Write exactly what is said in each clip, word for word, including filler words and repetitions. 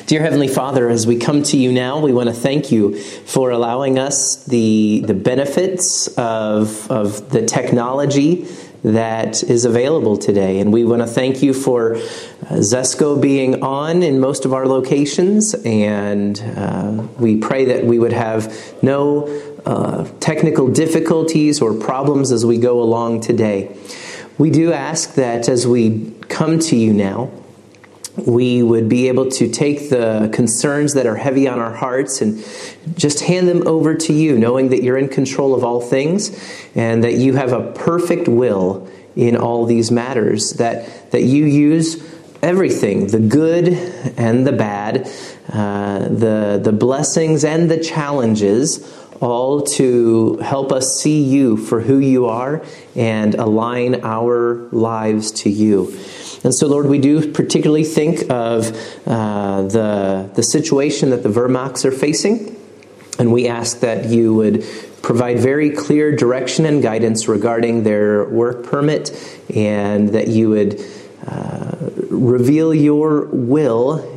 Dear Heavenly Father, as we come to you now, we want to thank you for allowing us the, the benefits of, of the technology that is available today. And we want to thank you for uh, Zesco being on in most of our locations. And uh, we pray that we would have no uh, technical difficulties or problems as we go along today. We do ask that as we come to you now, we would be able to take the concerns that are heavy on our hearts and just hand them over to you, knowing that you're in control of all things and that you have a perfect will in all these matters, that, that you use everything, the good and the bad, uh, the, the blessings and the challenges, all to help us see you for who you are and align our lives to you. And so, Lord, we do particularly think of uh, the, the situation that the Vermaaks are facing, and we ask that you would provide very clear direction and guidance regarding their work permit, and that you would uh, reveal your will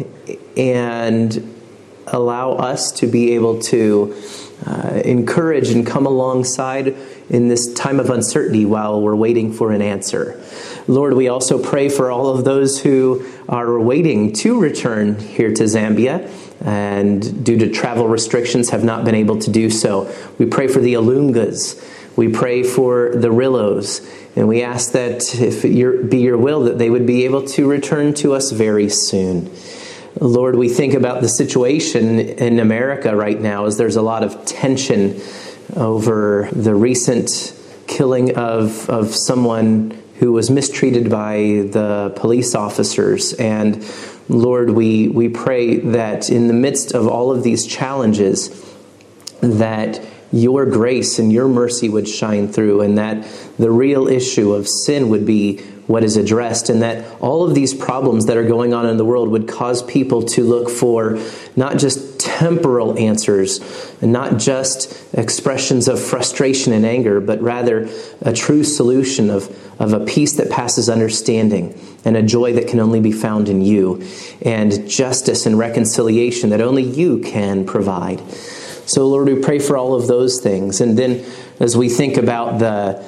and allow us to be able to uh, encourage and come alongside in this time of uncertainty while we're waiting for an answer. Lord, we also pray for all of those who are waiting to return here to Zambia and due to travel restrictions have not been able to do so. We pray for the Alungas. We pray for the Rillos. And we ask that if it be your will that they would be able to return to us very soon. Lord, we think about the situation in America right now as there's a lot of tension over the recent killing of, of someone who was mistreated by the police officers. And Lord, we, we pray that in the midst of all of these challenges, that your grace and your mercy would shine through, and that the real issue of sin would be what is addressed, and that all of these problems that are going on in the world would cause people to look for not just temporal answers, and not just expressions of frustration and anger, but rather a true solution of, of a peace that passes understanding, and a joy that can only be found in you, and justice and reconciliation that only you can provide. So, Lord, we pray for all of those things. And then as we think about the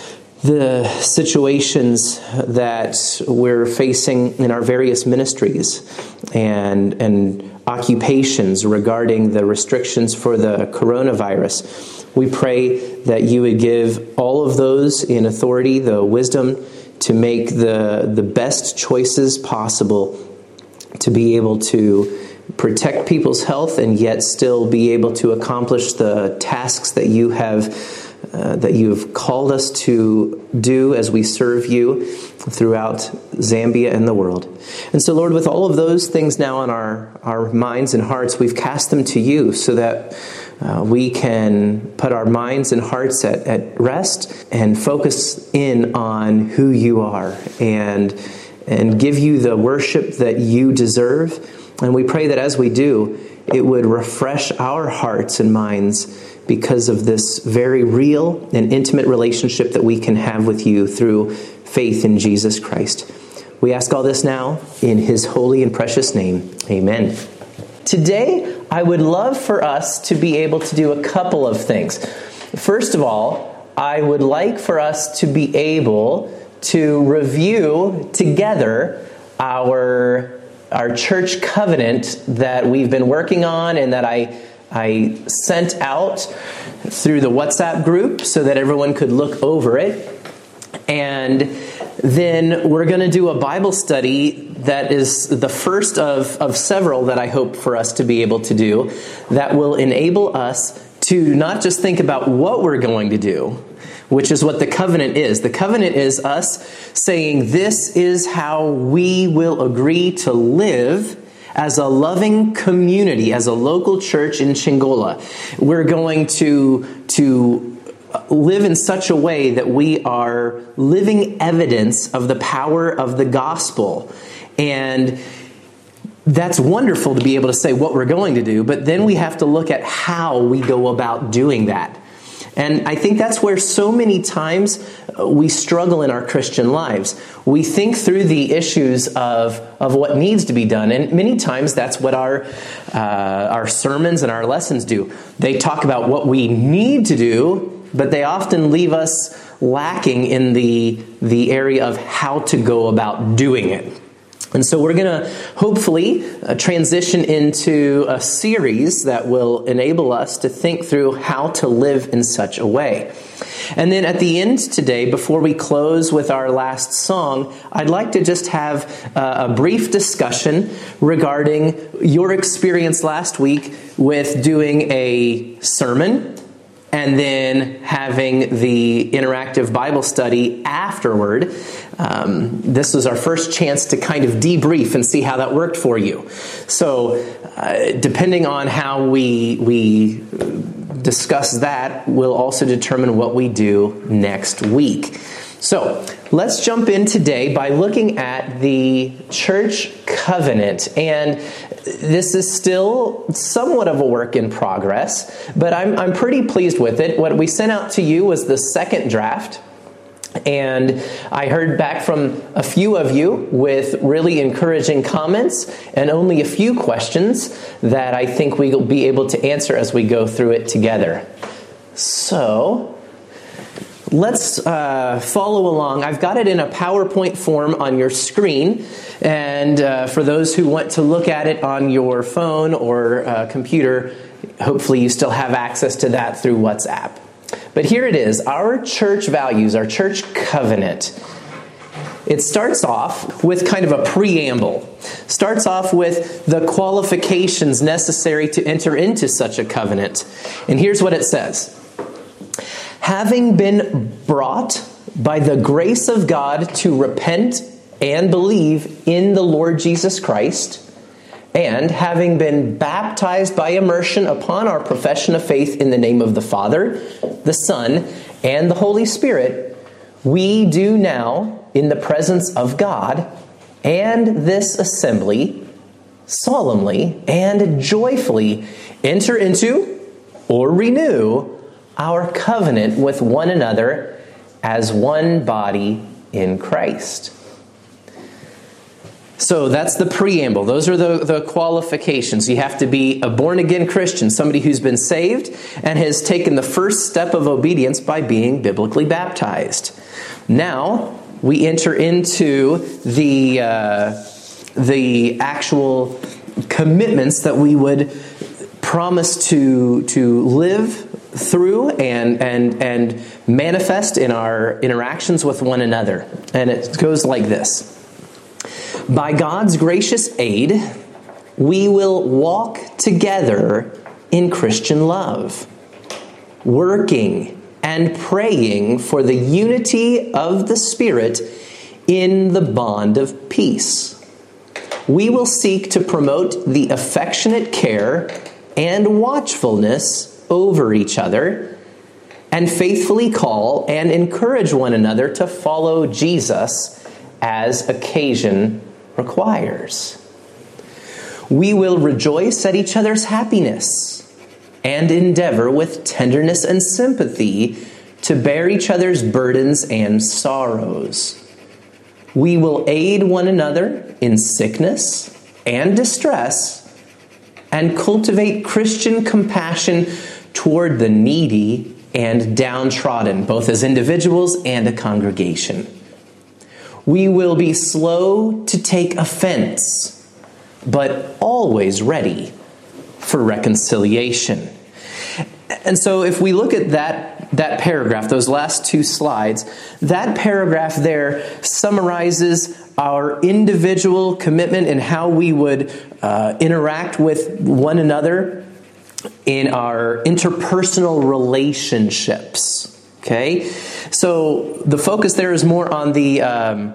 the situations that we're facing in our various ministries and and occupations regarding the restrictions for the coronavirus, we pray that you would give all of those in authority the wisdom to make the the best choices possible to be able to protect people's health and yet still be able to accomplish the tasks that you have Uh, that you've called us to do as we serve you throughout Zambia and the world. And so, Lord, with all of those things now on our, our minds and hearts, we've cast them to you so that uh, we can put our minds and hearts at, at rest and focus in on who you are and, and give you the worship that you deserve. And we pray that as we do, it would refresh our hearts and minds because of this very real and intimate relationship that we can have with you through faith in Jesus Christ. We ask all this now in his holy and precious name. Amen. Today, I would love for us to be able to do a couple of things. First of all, I would like for us to be able to review together our, our church covenant that we've been working on and that I I sent out through the WhatsApp group so that everyone could look over it. And then we're going to do a Bible study that is the first of, of several that I hope for us to be able to do that will enable us to not just think about what we're going to do, which is what the covenant is. The covenant is us saying this is how we will agree to live as a loving community, as a local church in Chingola. We're going to, to live in such a way that we are living evidence of the power of the gospel. And that's wonderful to be able to say what we're going to do, but then we have to look at how we go about doing that. And I think that's where so many times we struggle in our Christian lives. We think through the issues of, of what needs to be done, and many times that's what our uh, our sermons and our lessons do. They talk about what we need to do, but they often leave us lacking in the the area of how to go about doing it. And so we're going to hopefully uh, transition into a series that will enable us to think through how to live in such a way. And then at the end today, before we close with our last song, I'd like to just have uh, a brief discussion regarding your experience last week with doing a sermon and then having the interactive Bible study afterward. Um, this was our first chance to kind of debrief and see how that worked for you. So, uh, depending on how we we discuss that, will also determine what we do next week. So, let's jump in today by looking at the church covenant. And this is still somewhat of a work in progress, but I'm, I'm pretty pleased with it. What we sent out to you was the second draft. And I heard back from a few of you with really encouraging comments and only a few questions that I think we will be able to answer as we go through it together. So, let's uh, follow along. I've got it in a PowerPoint form on your screen. And uh, for those who want to look at it on your phone or uh, computer, hopefully you still have access to that through WhatsApp. But here it is, our church values, our church covenant. It starts off with kind of a preamble. Starts off with the qualifications necessary to enter into such a covenant. And here's what it says. Having been brought by the grace of God to repent and believe in the Lord Jesus Christ, and having been baptized by immersion upon our profession of faith in the name of the Father, the Son, and the Holy Spirit, we do now, in the presence of God and this assembly, solemnly and joyfully enter into or renew our covenant with one another as one body in Christ. So that's the preamble. Those are the, the qualifications. You have to be a born-again Christian, somebody who's been saved and has taken the first step of obedience by being biblically baptized. Now, we enter into the, uh, the actual commitments that we would promise to, to live through and, and, and manifest in our interactions with one another. And it goes like this. By God's gracious aid, we will walk together in Christian love, working and praying for the unity of the Spirit in the bond of peace. We will seek to promote the affectionate care and watchfulness over each other, and faithfully call and encourage one another to follow Jesus as occasion requires. We will rejoice at each other's happiness and endeavor with tenderness and sympathy to bear each other's burdens and sorrows. We will aid one another in sickness and distress and cultivate Christian compassion toward the needy and downtrodden, both as individuals and a congregation. We will be slow to take offense, but always ready for reconciliation. And so if we look at that, that paragraph, those last two slides, that paragraph there summarizes our individual commitment and how we would uh, interact with one another in our interpersonal relationships. Okay? So the focus there is more on the um,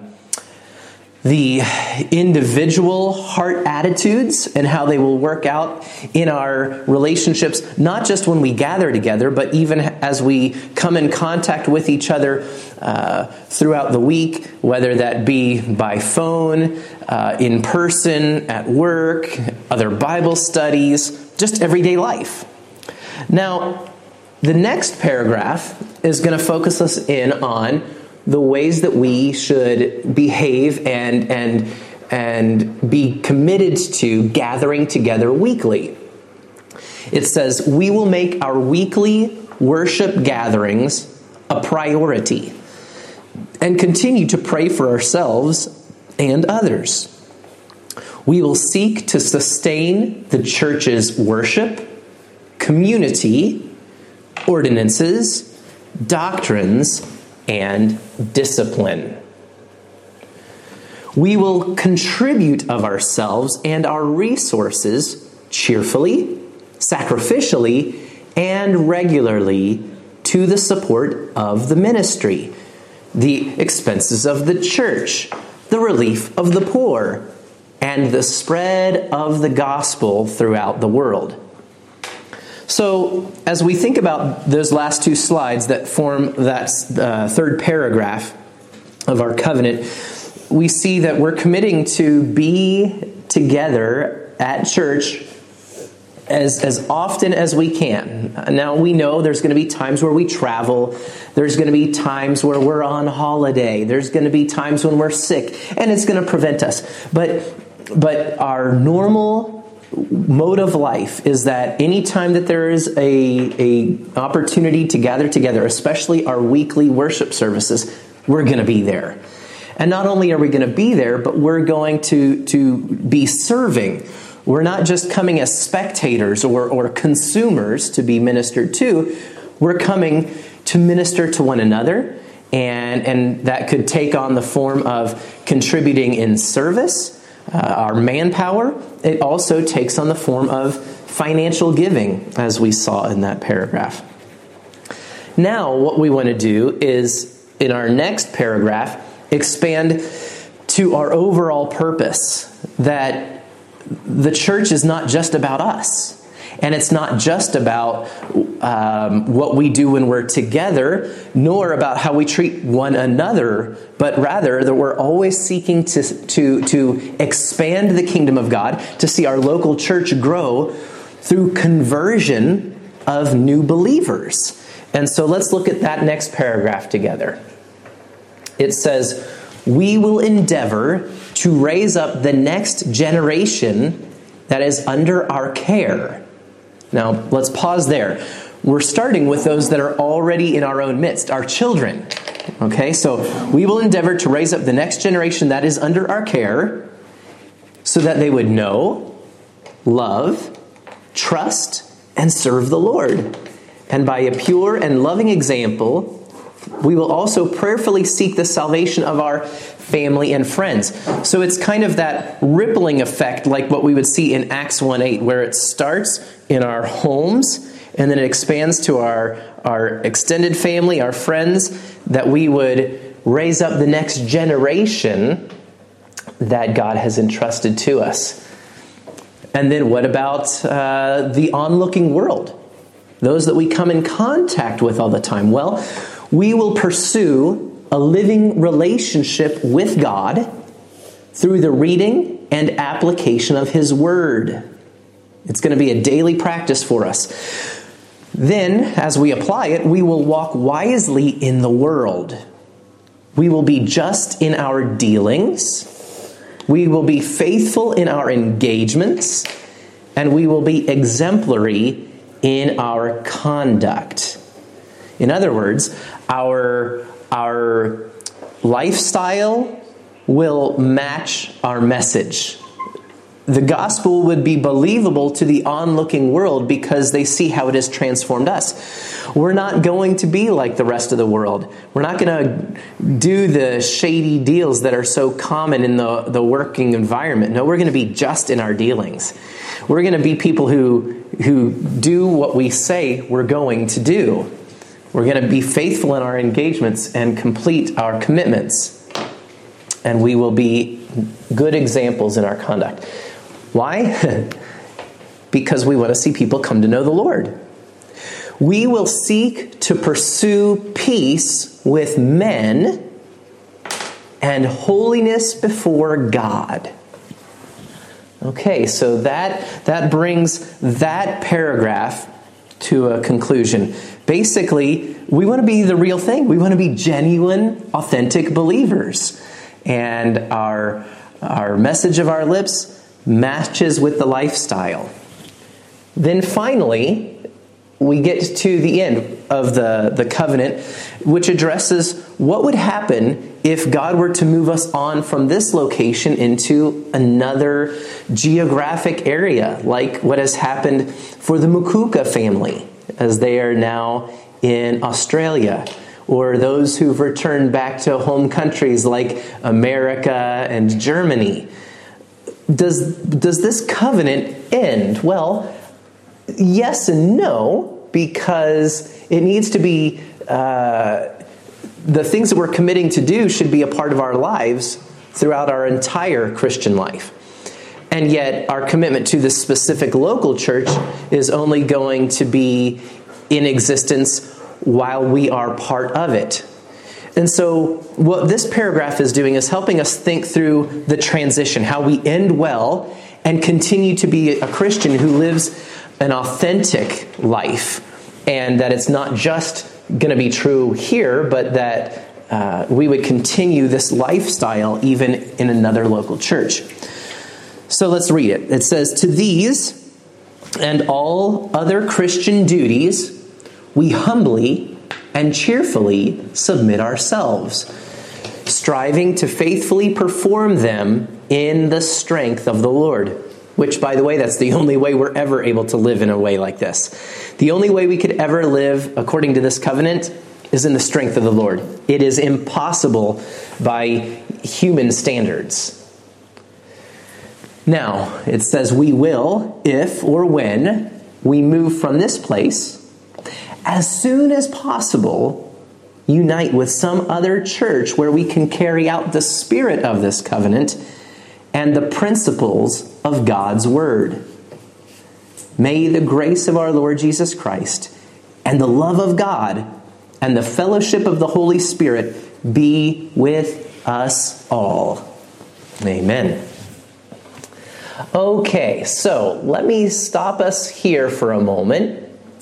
the individual heart attitudes and how they will work out in our relationships, not just when we gather together, but even as we come in contact with each other uh, throughout the week, whether that be by phone, uh, in person, at work, other Bible studies, just everyday life. Now, The next paragraph is going to focus us in on the ways that we should behave and and and be committed to gathering together weekly. It says, we will make our weekly worship gatherings a priority and continue to pray for ourselves and others. We will seek to sustain the church's worship, community, ordinances, doctrines, and discipline. We will contribute of ourselves and our resources cheerfully, sacrificially, and regularly to the support of the ministry, the expenses of the church, the relief of the poor, and the spread of the gospel throughout the world. So, as we think about those last two slides that form that uh, third paragraph of our covenant, we see that we're committing to be together at church as, as often as we can. Now, we know there's going to be times where we travel. There's going to be times where we're on holiday. There's going to be times when we're sick, and it's going to prevent us. But, but our normal mode of life is that anytime that there is a, a opportunity to gather together, especially our weekly worship services, we're going to be there. And not only are we going to be there, but we're going to, to be serving. We're not just coming as spectators or, or consumers to be ministered to. We're coming to minister to one another, and, and that could take on the form of contributing in service, uh, our manpower. It also takes on the form of financial giving, as we saw in that paragraph. Now, what we want to do is, in our next paragraph, expand to our overall purpose, that the church is not just about us. And it's not just about um, what we do when we're together, nor about how we treat one another, but rather that we're always seeking to, to, to expand the kingdom of God, to see our local church grow through conversion of new believers. And so let's look at that next paragraph together. It says, we will endeavor to raise up the next generation that is under our care. Now, let's pause there. We're starting with those that are already in our own midst, our children. Okay, so we will endeavor to raise up the next generation that is under our care so that they would know, love, trust, and serve the Lord. And by a pure and loving example, we will also prayerfully seek the salvation of our family and friends. So it's kind of that rippling effect like what we would see in Acts one eight, where it starts in our homes and then it expands to our, our extended family, our friends, that we would raise up the next generation that God has entrusted to us. And then what about uh, the onlooking world? Those that we come in contact with all the time. Well, we will pursue a living relationship with God through the reading and application of His Word. It's going to be a daily practice for us. Then, as we apply it, we will walk wisely in the world. We will be just in our dealings. We will be faithful in our engagements. And we will be exemplary in our conduct. In other words, our, our lifestyle will match our message. The gospel would be believable to the onlooking world because they see how it has transformed us. We're not going to be like the rest of the world. We're not going to do the shady deals that are so common in the, the working environment. No, we're going to be just in our dealings. We're going to be people who, who do what we say we're going to do. We're going to be faithful in our engagements and complete our commitments. And we will be good examples in our conduct. Why? Because we want to see people come to know the Lord. We will seek to pursue peace with men and holiness before God. Okay, so that, that brings that paragraph to a conclusion. Basically, we want to be the real thing. We want to be genuine, authentic believers. And our, our message of our lips matches with the lifestyle. Then finally, we get to the end of the, the covenant, which addresses what would happen if God were to move us on from this location into another geographic area, like what has happened for the Mukuka family, as they are now in Australia, or those who've returned back to home countries like America and Germany. Does, does this covenant end? Well, yes and no, because it needs to be, uh, the things that we're committing to do should be a part of our lives throughout our entire Christian life. And yet our commitment to this specific local church is only going to be in existence while we are part of it. And so what this paragraph is doing is helping us think through the transition, how we end well and continue to be a Christian who lives an authentic life, and that it's not just going to be true here, but that uh, we would continue this lifestyle even in another local church. So let's read it. It says, "To these and all other Christian duties, we humbly and cheerfully submit ourselves, striving to faithfully perform them in the strength of the Lord." Which, by the way, that's the only way we're ever able to live in a way like this. The only way we could ever live according to this covenant is in the strength of the Lord. It is impossible by human standards. Now, it says we will, if or when we move from this place, as soon as possible, unite with some other church where we can carry out the spirit of this covenant and the principles of God's word. May the grace of our Lord Jesus Christ and the love of God and the fellowship of the Holy Spirit be with us all. Amen. Okay, so let me stop us here for a moment.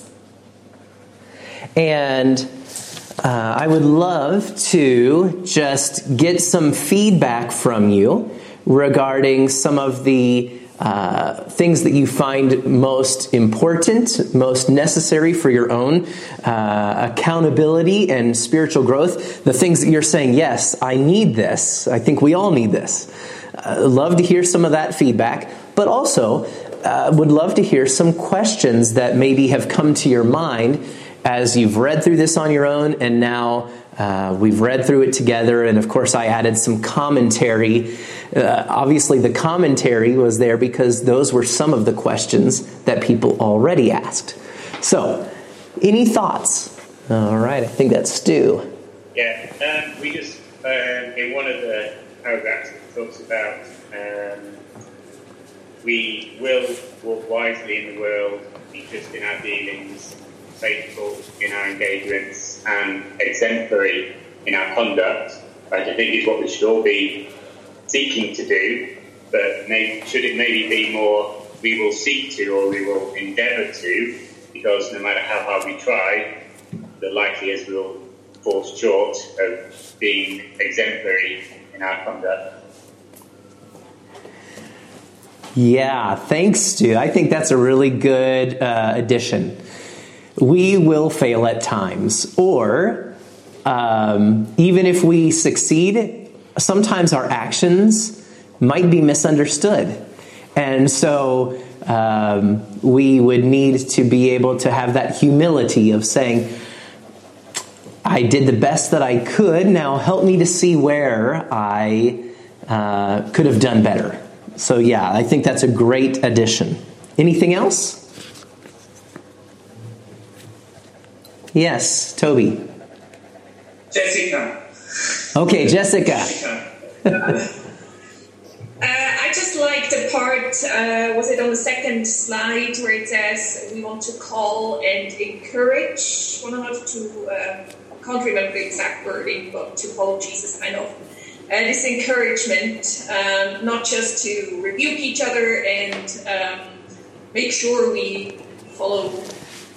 And uh, I would love to just get some feedback from you regarding some of the uh, things that you find most important, most necessary for your own uh, accountability and spiritual growth. The things that you're saying, yes, I need this. I think we all need this. Uh, love to hear some of that feedback, but also uh, would love to hear some questions that maybe have come to your mind as you've read through this on your own, and now uh, we've read through it together. And of course, I added some commentary. Uh, obviously, the commentary was there because those were some of the questions that people already asked. So, any thoughts? All right, I think that's Stu. Yeah, um, we just, um, in one of the paragraphs, it talks about um, we will walk wisely in the world, be just in our dealings, faithful in our engagements, and exemplary in our conduct, which I think is what we should all be seeking to do, but maybe, should it maybe be more we will seek to or we will endeavour to, because no matter how hard we try, the likely is we'll fall short of being exemplary in our conduct. Yeah, thanks, Stu. I think that's a really good uh, addition. We will fail at times, or um, even if we succeed, sometimes our actions might be misunderstood. And so um, we would need to be able to have that humility of saying, I did the best that I could, now help me to see where I uh, could have done better. So yeah, I think that's a great addition. Anything else? Yes, Toby. Jessica. Okay, Jessica. Jessica. uh, I just like the part, uh, was it on the second slide, where it says we want to call and encourage one another to, uh, I can't remember the exact wording, but to follow Jesus, kind of. Uh, this encouragement, um, not just to rebuke each other and um, make sure we follow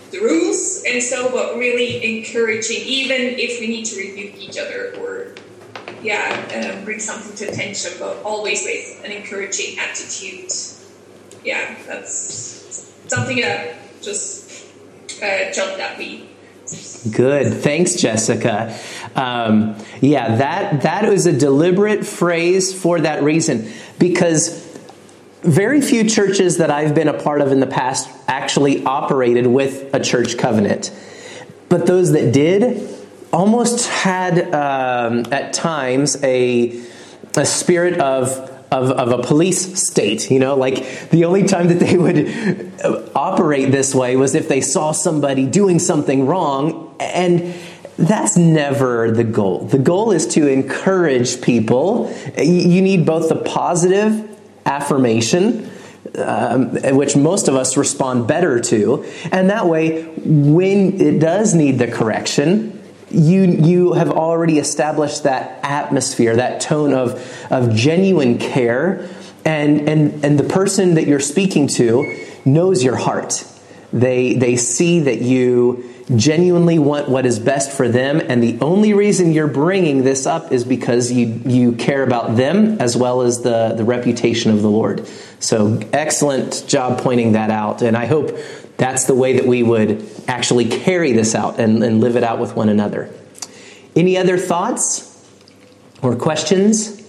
the rules and so, but really encouraging, even if we need to rebuke each other or, yeah, um, bring something to attention, but always with an encouraging attitude. Yeah, that's something that just uh, jumped at me. Good. Thanks, Jessica. Um, yeah, that that was a deliberate phrase for that reason, because very few churches that I've been a part of in the past actually operated with a church covenant. But those that did almost had, um, at times, a, a spirit of, of, of a police state. You know, like the only time that they would operate this way was if they saw somebody doing something wrong. And that's never the goal. The goal is to encourage people. You need both the positive affirmation, um, which most of us respond better to, and that way, when it does need the correction, you you have already established that atmosphere, that tone of of genuine care, and and and the person that you're speaking to knows your heart. They they see that you genuinely want what is best for them, and the only reason you're bringing this up is because you you care about them as well as the, the reputation of the Lord. So excellent job pointing that out, and I hope that's the way that we would actually carry this out and, and live it out with one another. Any other thoughts or questions?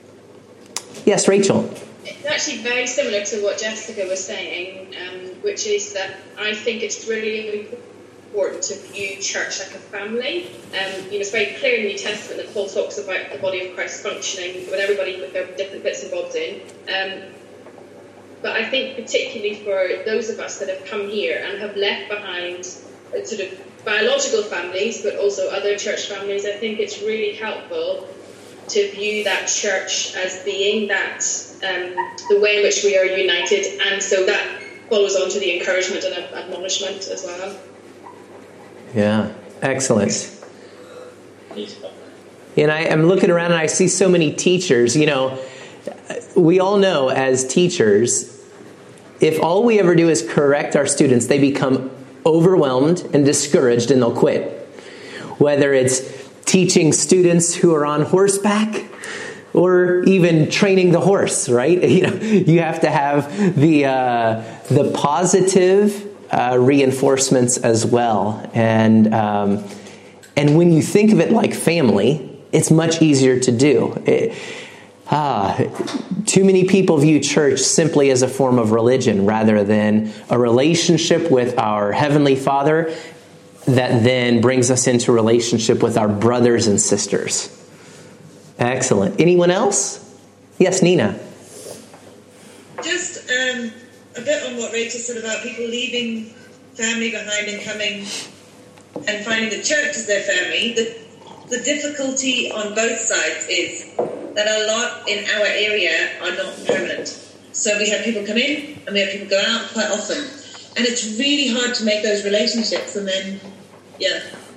Yes, Rachel. It's actually very similar to what Jessica was saying, um, which is that I think it's really important to view church like a family. Um, you know, it's very clear in the New Testament that Paul talks about the body of Christ functioning with everybody with their different bits and bobs in. Um, but I think particularly for those of us that have come here and have left behind sort of biological families, but also other church families, I think it's really helpful to view that church as being that, um, the way in which we are united, and so that follows on to the encouragement and admonishment as well. Yeah, excellent. And I am looking around and I see so many teachers. You know, we all know as teachers, if all we ever do is correct our students, they become overwhelmed and discouraged and they'll quit. Whether it's teaching students who are on horseback or even training the horse, right? You know, you have to have the uh, the positive Uh, reinforcements as well, and um, and when you think of it like family, it's much easier to do. It, ah, too many people view church simply as a form of religion rather than a relationship with our Heavenly Father that then brings us into relationship with our brothers and sisters. Excellent. Anyone else? Yes, Nina. Just um. a bit on what Rachel said about people leaving family behind and coming and finding the church as their family. The, the difficulty on both sides is that a lot in our area are not permanent. So we have people come in and we have people go out quite often. And it's really hard to make those relationships and then, yeah.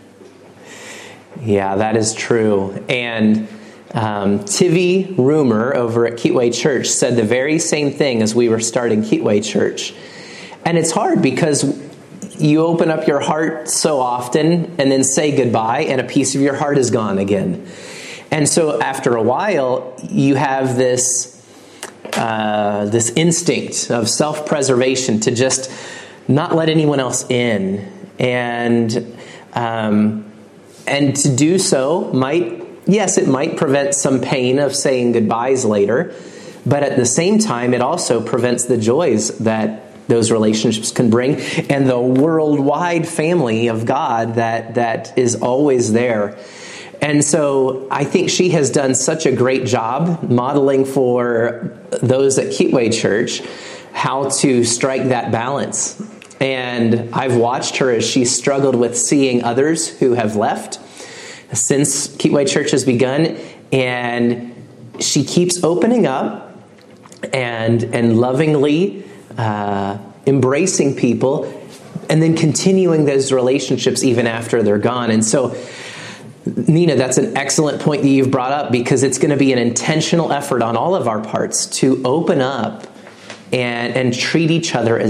Yeah, that is true. And Um, Tivy Rumer over at Keatway Church said the very same thing as we were starting Keatway Church. And it's hard because you open up your heart so often and then say goodbye and a piece of your heart is gone again. And so after a while, you have this uh, this instinct of self-preservation to just not let anyone else in. And um, and to do so might... Yes, it might prevent some pain of saying goodbyes later, but at the same time, it also prevents the joys that those relationships can bring and the worldwide family of God that that is always there. And so I think she has done such a great job modeling for those at Keatway Church how to strike that balance. And I've watched her as she struggled with seeing others who have left since Keatway Church has begun, and she keeps opening up and and lovingly uh, embracing people, and then continuing those relationships even after they're gone. And so, Nina, that's an excellent point that you've brought up, because it's going to be an intentional effort on all of our parts to open up and and treat each other as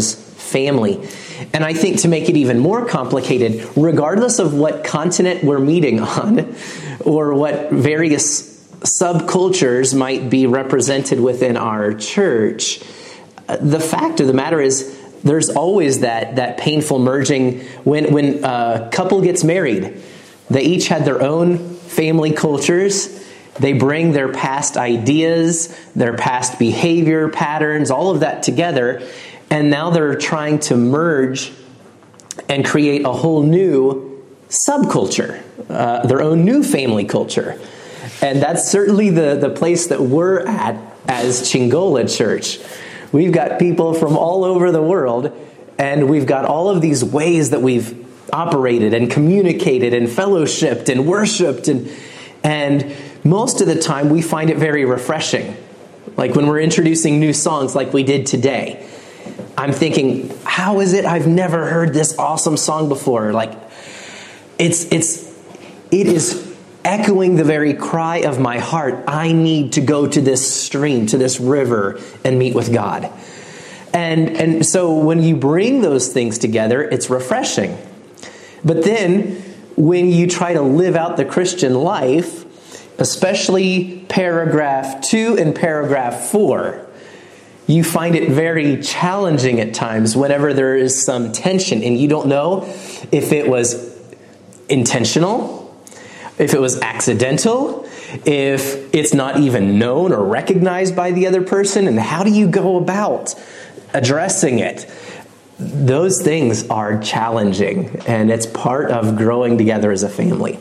family. And I think to make it even more complicated, regardless of what continent we're meeting on or what various subcultures might be represented within our church, the fact of the matter is there's always that, that painful merging when, when a couple gets married. They each had their own family cultures. They bring their past ideas, their past behavior patterns, all of that together. And now they're trying to merge and create a whole new subculture, uh, their own new family culture. And that's certainly the, the place that we're at as Chingola Church. We've got people from all over the world, and we've got all of these ways that we've operated and communicated and fellowshipped and worshiped. And, and most of the time, we find it very refreshing. Like when we're introducing new songs like we did today. I'm thinking, how is it I've never heard this awesome song before? Like, it's it's it is echoing the very cry of my heart. I need to go to this stream, to this river, and meet with God. And and so when you bring those things together, it's refreshing. But then when you try to live out the Christian life, especially paragraph two and paragraph four, you find it very challenging at times whenever there is some tension and you don't know if it was intentional, if it was accidental, if it's not even known or recognized by the other person, and how do you go about addressing it? Those things are challenging, and it's part of growing together as a family.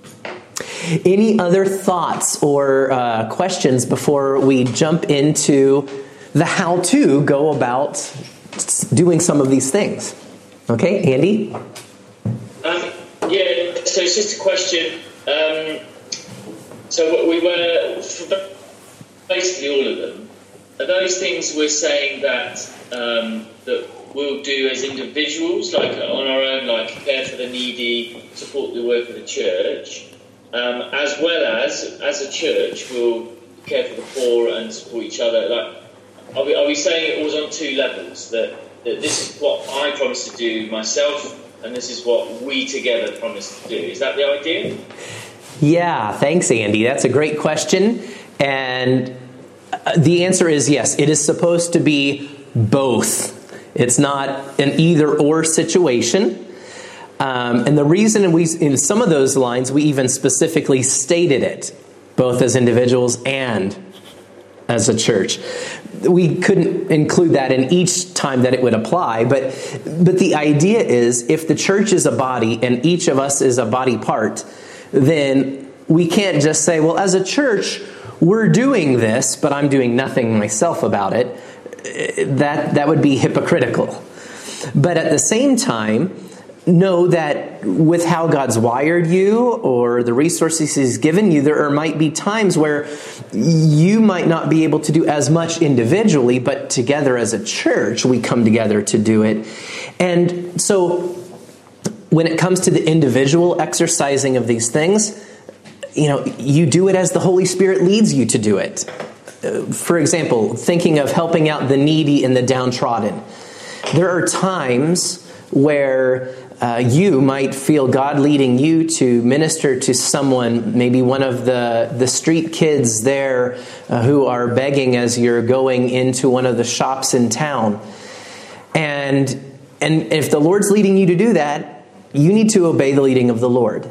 Any other thoughts or uh, questions before we jump into the how to go about doing some of these things? Okay, Andy? Um, yeah, so it's just a question. Um, so we were, for basically all of them, are those things we're saying that um, that we'll do as individuals, like on our own, like care for the needy, support the work of the church, um, as well as, as a church, we'll care for the poor and support each other, like, Are we, are we saying it was on two levels, that, that this is what I promised to do myself and this is what we together promised to do? Is that the idea? Yeah, thanks, Andy. That's a great question. And the answer is yes. It is supposed to be both. It's not an either-or situation. Um, and the reason we, in some of those lines, we even specifically stated it, both as individuals and as a church. We couldn't include that in each time that it would apply, but but the idea is if the church is a body and each of us is a body part, then we can't just say, well, as a church, we're doing this, but I'm doing nothing myself about it. That, that would be hypocritical. But at the same time, know that with how God's wired you or the resources He's given you, there might be times where you might not be able to do as much individually, but together as a church, we come together to do it. And so when it comes to the individual exercising of these things, you know, you do it as the Holy Spirit leads you to do it. For example, thinking of helping out the needy and the downtrodden. There are times where uh, you might feel God leading you to minister to someone, maybe one of the, the street kids there uh, who are begging as you're going into one of the shops in town. And, and if the Lord's leading you to do that, you need to obey the leading of the Lord.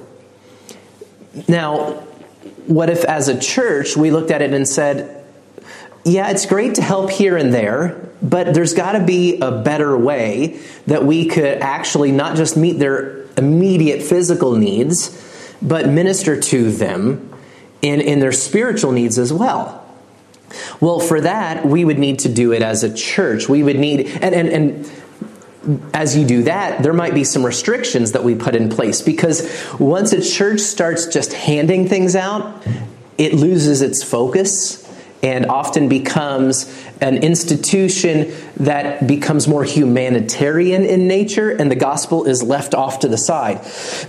Now, what if as a church we looked at it and said, yeah, it's great to help here and there, but there's got to be a better way that we could actually not just meet their immediate physical needs, but minister to them in, in their spiritual needs as well. Well, for that, we would need to do it as a church. We would need, and, and, and as you do that, there might be some restrictions that we put in place, because once a church starts just handing things out, it loses its focus and often becomes an institution that becomes more humanitarian in nature, and the gospel is left off to the side.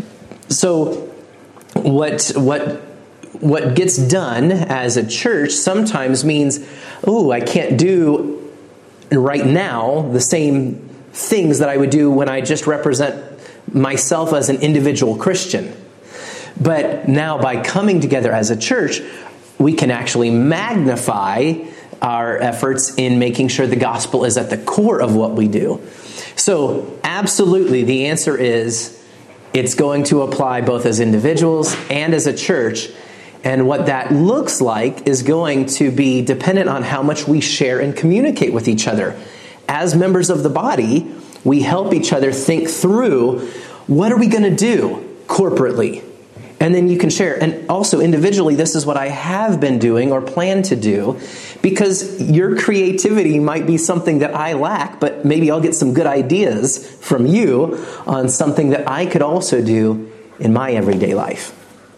So what what what gets done as a church sometimes means, oh, I can't do right now the same things that I would do when I just represent myself as an individual Christian. But now by coming together as a church, we can actually magnify our efforts in making sure the gospel is at the core of what we do. So absolutely, the answer is it's going to apply both as individuals and as a church. And what that looks like is going to be dependent on how much we share and communicate with each other. As members of the body, we help each other think through, what are we going to do corporately? And then you can share. And also individually, this is what I have been doing or plan to do, because your creativity might be something that I lack, but maybe I'll get some good ideas from you on something that I could also do in my everyday life.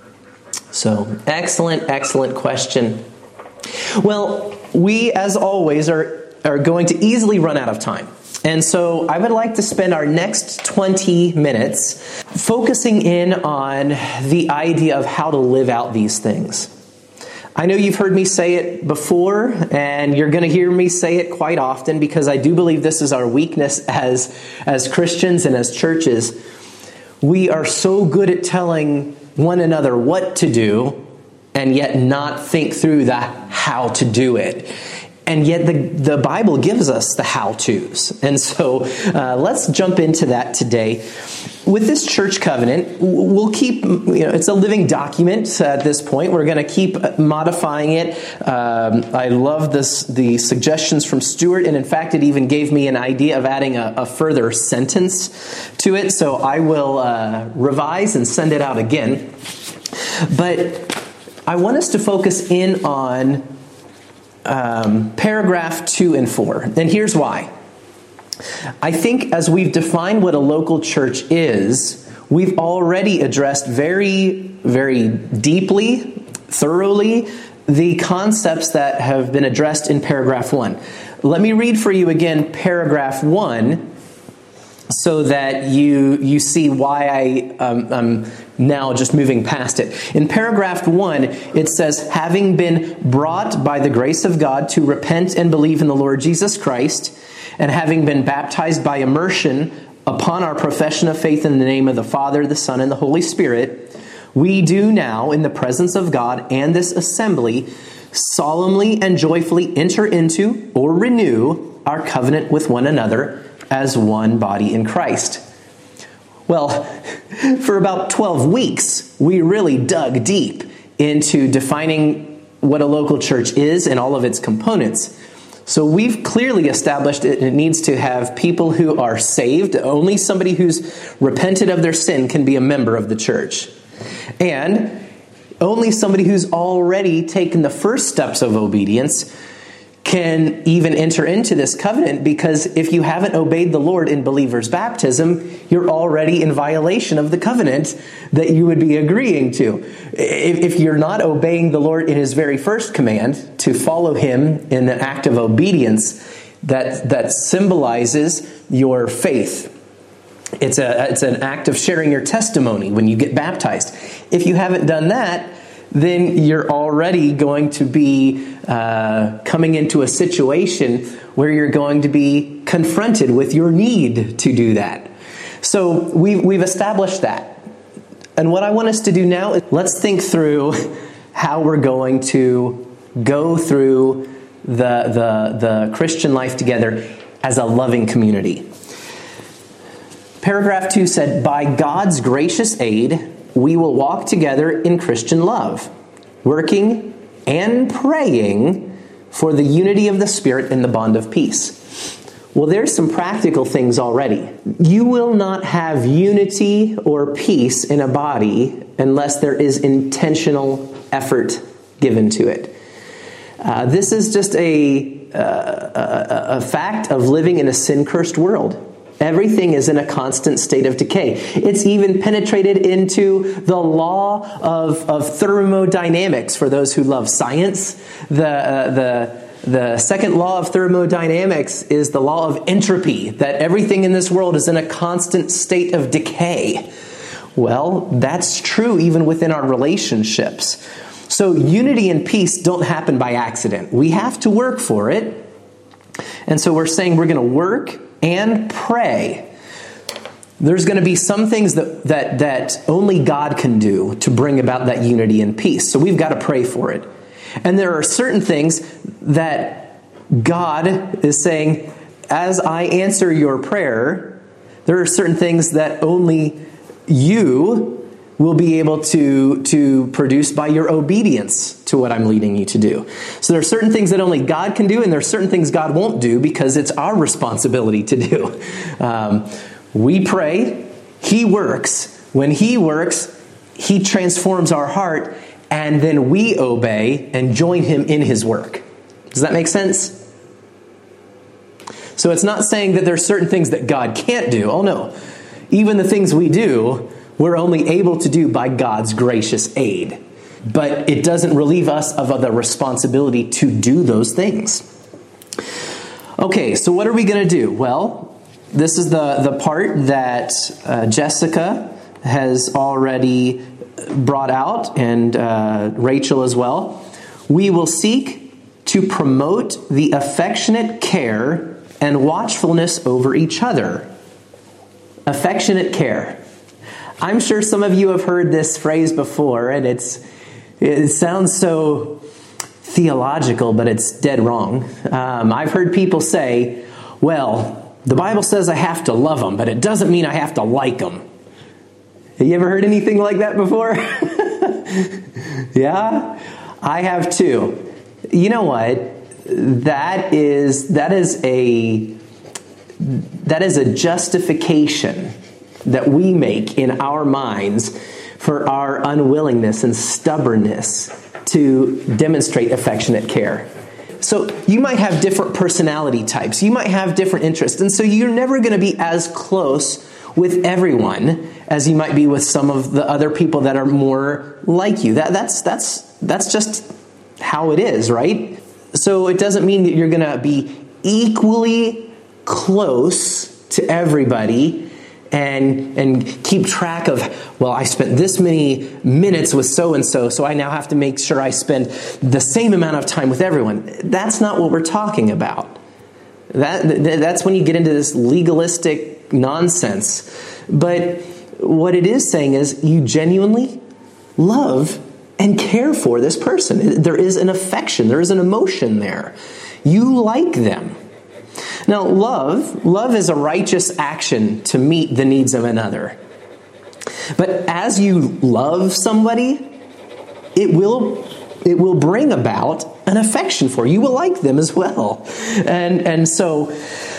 So, excellent, excellent question. Well, we, as always, are, are going to easily run out of time. And so I would like to spend our next twenty minutes focusing in on the idea of how to live out these things. I know you've heard me say it before, and you're going to hear me say it quite often, because I do believe this is our weakness as, as Christians and as churches. We are so good at telling one another what to do, and yet not think through the how to do it. And yet the, the Bible gives us the how-tos. And so uh, let's jump into that today. With this church covenant, we'll keep, you know, it's a living document at this point. We're going to keep modifying it. Um, I love this, the suggestions from Stuart. And in fact, it even gave me an idea of adding a, a further sentence to it. So I will uh, revise and send it out again. But I want us to focus in on Um, paragraph two and four. And here's why. I think as we've defined what a local church is, we've already addressed very, very deeply, thoroughly, the concepts that have been addressed in paragraph one. Let me read for you again paragraph one, so that you you see why I um, I'm now just moving past it. In paragraph one, it says, having been brought by the grace of God to repent and believe in the Lord Jesus Christ, and having been baptized by immersion upon our profession of faith in the name of the Father, the Son, and the Holy Spirit, we do now, in the presence of God and this assembly, solemnly and joyfully enter into or renew our covenant with one another as one body in Christ. Well, for about twelve weeks, we really dug deep into defining what a local church is and all of its components. So we've clearly established it, it needs to have people who are saved. Only somebody who's repented of their sin can be a member of the church. And only somebody who's already taken the first steps of obedience can even enter into this covenant, because if you haven't obeyed the Lord in believer's baptism, you're already in violation of the covenant that you would be agreeing to. If you're not obeying the Lord in his very first command to follow him in an act of obedience, that, that symbolizes your faith. It's a, it's an act of sharing your testimony when you get baptized. If you haven't done that, then you're already going to be uh, coming into a situation where you're going to be confronted with your need to do that. So we've, we've established that. And what I want us to do now is let's think through how we're going to go through the, the, the Christian life together as a loving community. Paragraph two said, by God's gracious aid, we will walk together in Christian love, working and praying for the unity of the Spirit in the bond of peace. Well, there's some practical things already. You will not have unity or peace in a body unless there is intentional effort given to it. Uh, this is just a, uh, a, a fact of living in a sin-cursed world. Everything is in a constant state of decay. It's even penetrated into the law of, of thermodynamics for those who love science. The, uh, the, the second law of thermodynamics is the law of entropy, that everything in this world is in a constant state of decay. Well, that's true even within our relationships. So unity and peace don't happen by accident. We have to work for it. And so we're saying we're going to work and pray. There's going to be some things that, that, that only God can do to bring about that unity and peace. So we've got to pray for it. And there are certain things that God is saying, as I answer your prayer, there are certain things that only you will be able to, to produce by your obedience to what I'm leading you to do. So there are certain things that only God can do, and there are certain things God won't do because it's our responsibility to do. Um, we pray, He works. When He works, He transforms our heart, and then we obey and join Him in His work. Does that make sense? So it's not saying that there are certain things that God can't do. Oh no. Even the things we do, we're only able to do by God's gracious aid. But it doesn't relieve us of the responsibility to do those things. Okay, so what are we going to do? Well, this is the, the part that uh, Jessica has already brought out, and uh, Rachel as well. We will seek to promote the affectionate care and watchfulness over each other. Affectionate care. I'm sure some of you have heard this phrase before, and it's it sounds so theological, but it's dead wrong. Um, I've heard people say, well, the Bible says I have to love them, but it doesn't mean I have to like them. Have you ever heard anything like that before? Yeah? I have too. You know what? That is that is a that is a justification that we make in our minds for our unwillingness and stubbornness to demonstrate affectionate care. So you might have different personality types. You might have different interests. And so you're never going to be as close with everyone as you might be with some of the other people that are more like you. That, that's, that's, that's just how it is, right? So it doesn't mean that you're going to be equally close to everybody and and keep track of, well, I spent this many minutes with so-and-so, so I now have to make sure I spend the same amount of time with everyone. That's not what we're talking about. That That's when you get into this legalistic nonsense. But what it is saying is you genuinely love and care for this person. There is an affection. There is an emotion there. You like them. Now, love, love is a righteous action to meet the needs of another. But as you love somebody, it will it will bring about an affection for you. You will like them as well. And, and so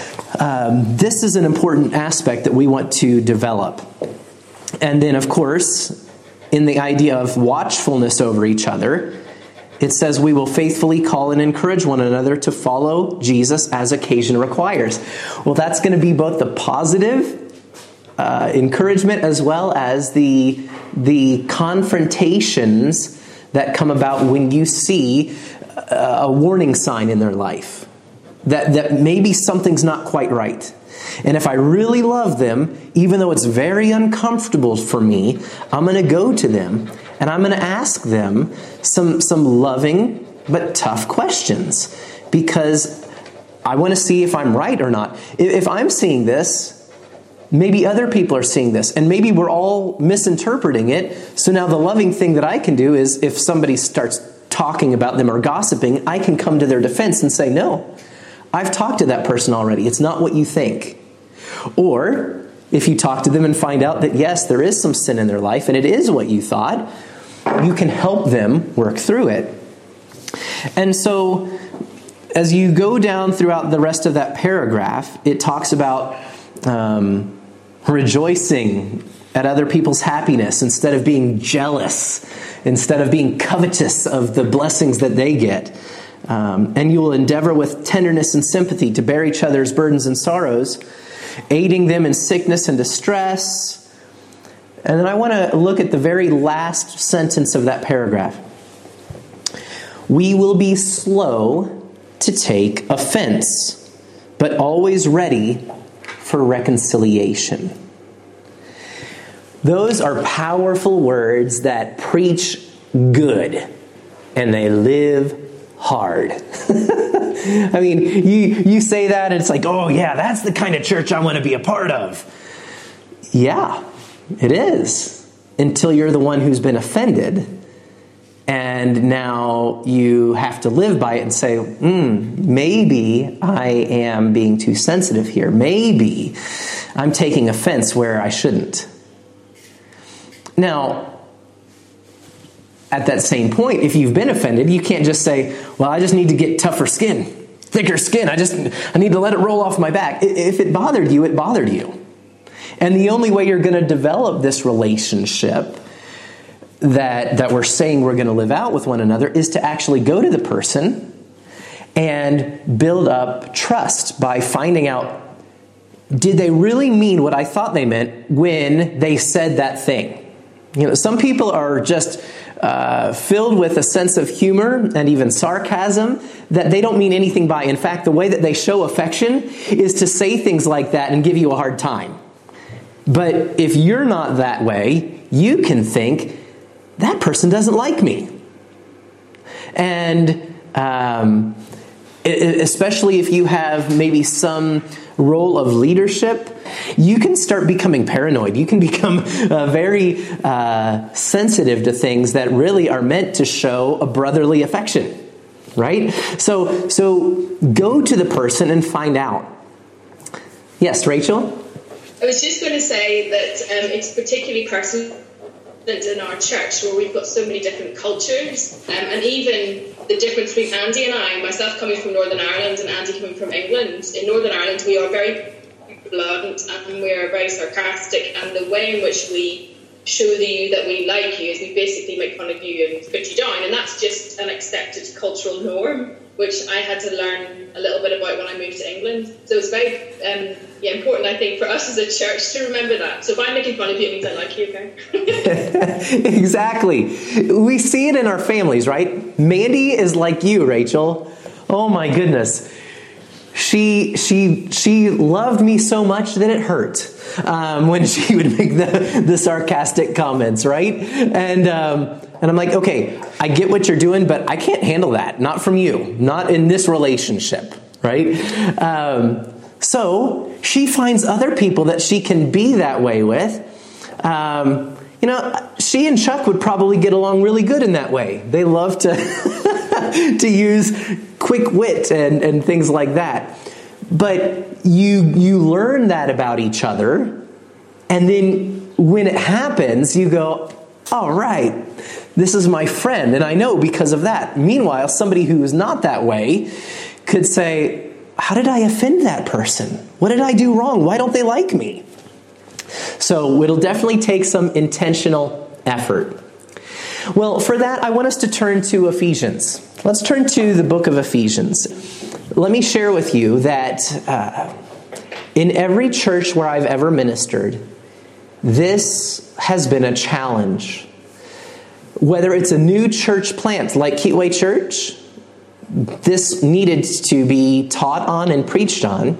um, this is an important aspect that we want to develop. And then, of course, in the idea of watchfulness over each other, it says we will faithfully call and encourage one another to follow Jesus as occasion requires. Well, that's going to be both the positive uh, encouragement as well as the, the confrontations that come about when you see a, a warning sign in their life. That, that maybe something's not quite right. And if I really love them, even though it's very uncomfortable for me, I'm going to go to them and I'm going to ask them some, some loving but tough questions, because I want to see if I'm right or not. If I'm seeing this, maybe other people are seeing this, and maybe we're all misinterpreting it. So now the loving thing that I can do is, if somebody starts talking about them or gossiping, I can come to their defense and say, no, I've talked to that person already. It's not what you think. Or if you talk to them and find out that, yes, there is some sin in their life and it is what you thought, you can help them work through it. And so as you go down throughout the rest of that paragraph, it talks about um, rejoicing at other people's happiness instead of being jealous, instead of being covetous of the blessings that they get. Um, and you will endeavor with tenderness and sympathy to bear each other's burdens and sorrows, aiding them in sickness and distress. And then I want to look at the very last sentence of that paragraph. We will be slow to take offense, but always ready for reconciliation. Those are powerful words that preach good, and they live hard. I mean, you, you say that and it's like, oh yeah, that's the kind of church I want to be a part of. Yeah, it is. Until you're the one who's been offended. And now you have to live by it and say, hmm, maybe I am being too sensitive here. Maybe I'm taking offense where I shouldn't. Now, at that same point, if you've been offended, you can't just say, well, I just need to get tougher skin, thicker skin. I just, I need to let it roll off my back. If it bothered you, it bothered you. And the only way you're going to develop this relationship that, that we're saying we're going to live out with one another is to actually go to the person and build up trust by finding out, did they really mean what I thought they meant when they said that thing? You know, some people are just uh, filled with a sense of humor and even sarcasm that they don't mean anything by. In fact, the way that they show affection is to say things like that and give you a hard time. But if you're not that way, you can think, that person doesn't like me. And um, especially if you have maybe some role of leadership, you can start becoming paranoid. You can become uh, very uh, sensitive to things that really are meant to show a brotherly affection, right? So, so go to the person and find out. Yes, Rachel? I was just going to say that um, it's particularly pertinent in our church where we've got so many different cultures, um, and even the difference between Andy and I, myself coming from Northern Ireland and Andy coming from England. In Northern Ireland, we are very blunt and we are very sarcastic, and the way in which we show you that we like you is we basically make fun of you and put you down, and that's just an accepted cultural norm, which I had to learn a little bit about when I moved to England. So it's very um, yeah, important, I think, for us as a church to remember that. So if I'm making fun of you, it means I like you, okay? Exactly. We see it in our families, right? Mandy is like you, Rachel. Oh my goodness. She she she loved me so much that it hurt um, when she would make the, the sarcastic comments, right? And um, and I'm like, okay, I get what you're doing, but I can't handle that. Not from you. Not in this relationship, right? Um, so she finds other people that she can be that way with. Um, you know, she and Chuck would probably get along really good in that way. They love to to use quick wit and, and things like that. But you you learn that about each other, and then when it happens, you go, all right, this is my friend, and I know because of that. Meanwhile, somebody who is not that way could say, how did I offend that person? What did I do wrong? Why don't they like me? So it'll definitely take some intentional effort. Well, for that, I want us to turn to Ephesians. Let's turn to the book of Ephesians. Let me share with you that uh, in every church where I've ever ministered, this has been a challenge. Whether it's a new church plant like Keatway Church, this needed to be taught on and preached on,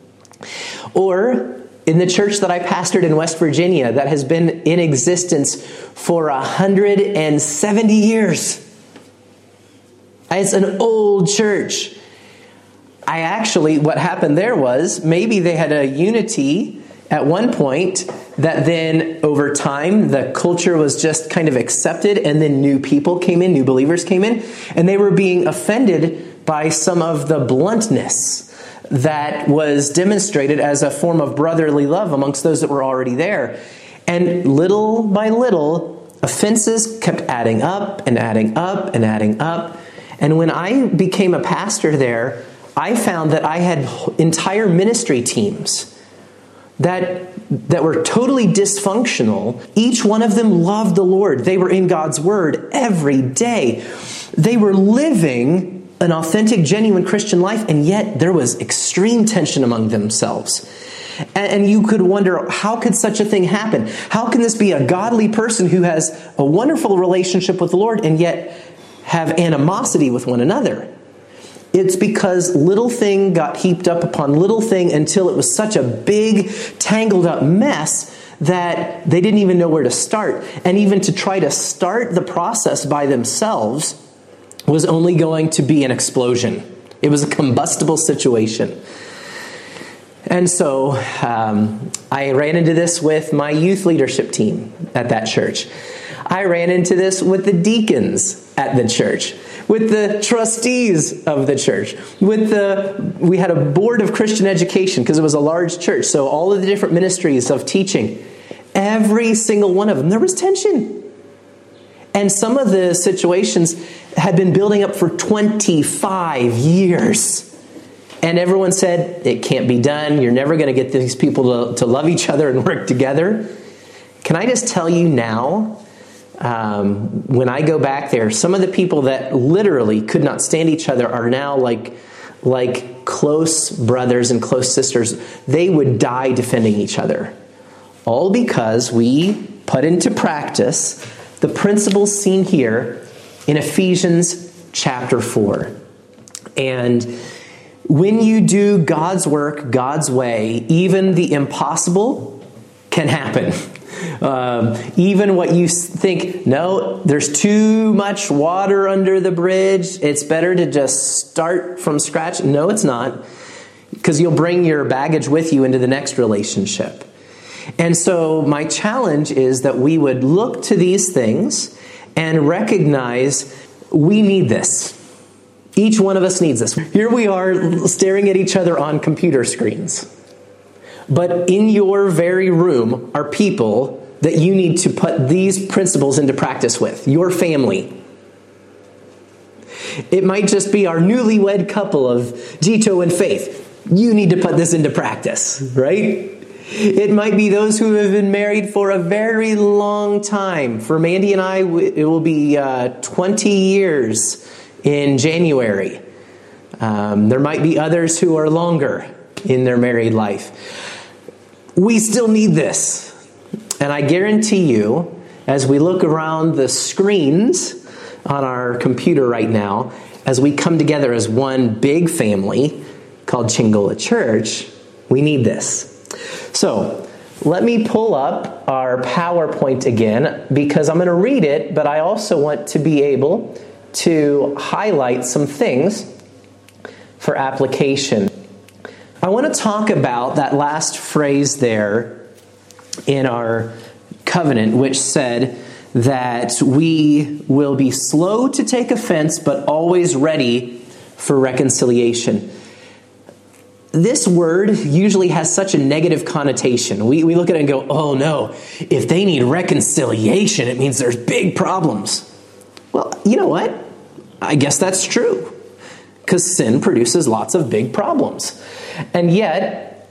or in the church that I pastored in West Virginia that has been in existence for one hundred seventy years. It's an old church. I actually, what happened there was maybe they had a unity at one point that then over time the culture was just kind of accepted, and then new people came in, new believers came in, and they were being offended by some of the bluntness that was demonstrated as a form of brotherly love amongst those that were already there. And little by little, offenses kept adding up and adding up and adding up. And when I became a pastor there, I found that I had entire ministry teams that that were totally dysfunctional. Each one of them loved the Lord. They were in God's Word every day. They were living an authentic, genuine Christian life, and yet there was extreme tension among themselves. And you could wonder, how could such a thing happen? How can this be a godly person who has a wonderful relationship with the Lord and yet have animosity with one another? It's because little thing got heaped up upon little thing until it was such a big, tangled up mess that they didn't even know where to start. And even to try to start the process by themselves was only going to be an explosion. It was a combustible situation. And so um, I ran into this with my youth leadership team at that church. I ran into this with the deacons at the church, with the trustees of the church, with the, we had a board of Christian education because it was a large church. So all of the different ministries of teaching, every single one of them, there was tension. And some of the situations had been building up for twenty-five years. And everyone said, it can't be done. You're never going to get these people to, to love each other and work together. Can I just tell you now, um, when I go back there, some of the people that literally could not stand each other are now like, like close brothers and close sisters. They would die defending each other. All because we put into practice the principles seen here in Ephesians chapter four. And when you do God's work, God's way, even the impossible can happen. Um, even what you think, no, there's too much water under the bridge, it's better to just start from scratch. No, it's not, because you'll bring your baggage with you into the next relationship. And so my challenge is that we would look to these things and recognize we need this. Each one of us needs this. Here we are staring at each other on computer screens. But in your very room are people that you need to put these principles into practice with. Your family. It might just be our newlywed couple of Gito and Faith. You need to put this into practice, right? It might be those who have been married for a very long time. For Mandy and I, it will be uh, twenty years in January. Um, there might be others who are longer in their married life. We still need this. And I guarantee you, as we look around the screens on our computer right now, as we come together as one big family called Chingola Church, we need this. So, let me pull up our PowerPoint again, because I'm going to read it, but I also want to be able to highlight some things for application. I want to talk about that last phrase there in our covenant, which said that we will be slow to take offense, but always ready for reconciliation. This word usually has such a negative connotation. We, we look at it and go, oh no, if they need reconciliation, it means there's big problems. Well, you know what? I guess that's true. Because sin produces lots of big problems. And yet,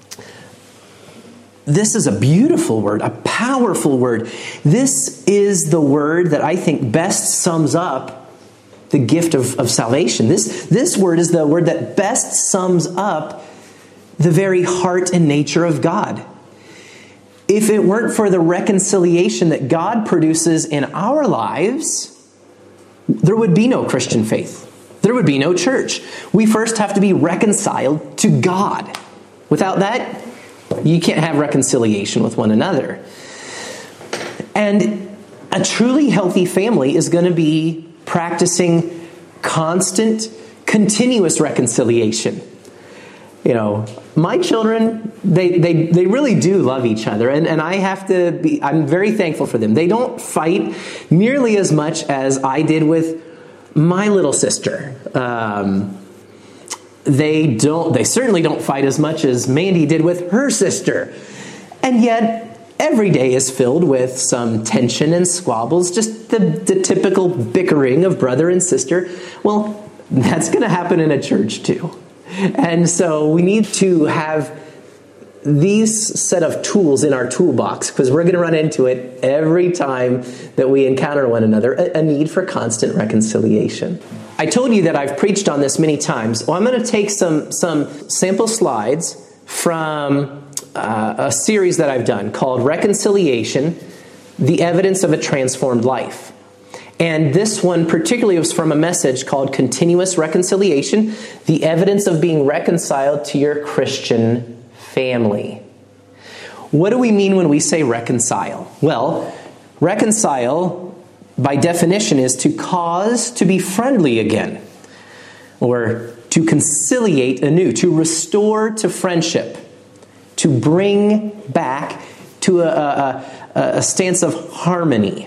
this is a beautiful word, a powerful word. This is the word that I think best sums up the gift of, of salvation. This, this word is the word that best sums up the very heart and nature of God. If it weren't for the reconciliation that God produces in our lives, there would be no Christian faith. There would be no church. We first have to be reconciled to God. Without that, you can't have reconciliation with one another. And a truly healthy family is going to be practicing constant, continuous reconciliation. You know, my children, they, they, they really do love each other. And, and I have to be, I'm very thankful for them. They don't fight nearly as much as I did with my little sister. Um, they don't, they certainly don't fight as much as Mandy did with her sister. And yet, every day is filled with some tension and squabbles, just the, the typical bickering of brother and sister. Well, that's going to happen in a church too. And so we need to have these set of tools in our toolbox, because we're going to run into it every time that we encounter one another, a, a need for constant reconciliation. I told you that I've preached on this many times. Well, I'm going to take some, some sample slides from uh, a series that I've done called Reconciliation, the Evidence of a Transformed Life. And this one particularly was from a message called Continuous Reconciliation, the Evidence of Being Reconciled to Your Christian Family. What do we mean when we say reconcile? Well, reconcile by definition, is to cause to be friendly again, or to conciliate anew, to restore to friendship, to bring back to a, a, a stance of harmony,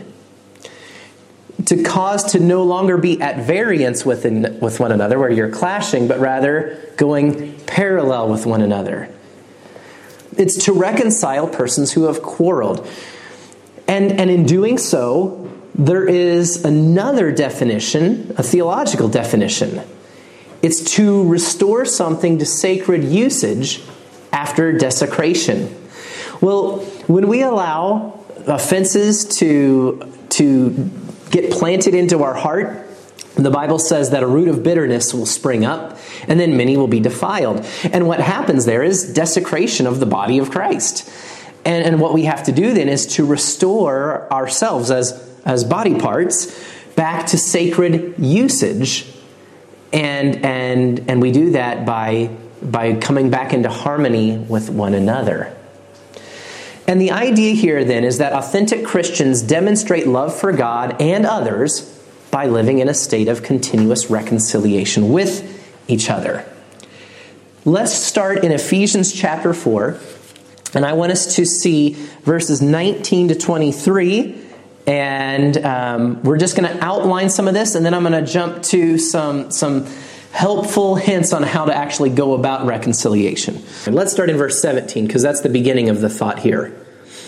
to cause to no longer be at variance within, with one another, where you're clashing, but rather going parallel with one another. It's to reconcile persons who have quarreled. And, and in doing so, there is another definition, a theological definition. It's to restore something to sacred usage after desecration. Well, when we allow offenses to, to get planted into our heart, the Bible says that a root of bitterness will spring up, and then many will be defiled. And what happens there is desecration of the body of Christ. And, and what we have to do then is to restore ourselves as, as body parts back to sacred usage. And, and, and we do that by, by coming back into harmony with one another. And the idea here then is that authentic Christians demonstrate love for God and others by living in a state of continuous reconciliation with each other. Let's start in Ephesians chapter four, and I want us to see verses nineteen to twenty-three, and um, we're just going to outline some of this, and then I'm going to jump to some, some helpful hints on how to actually go about reconciliation. And let's start in verse seventeen, because that's the beginning of the thought here.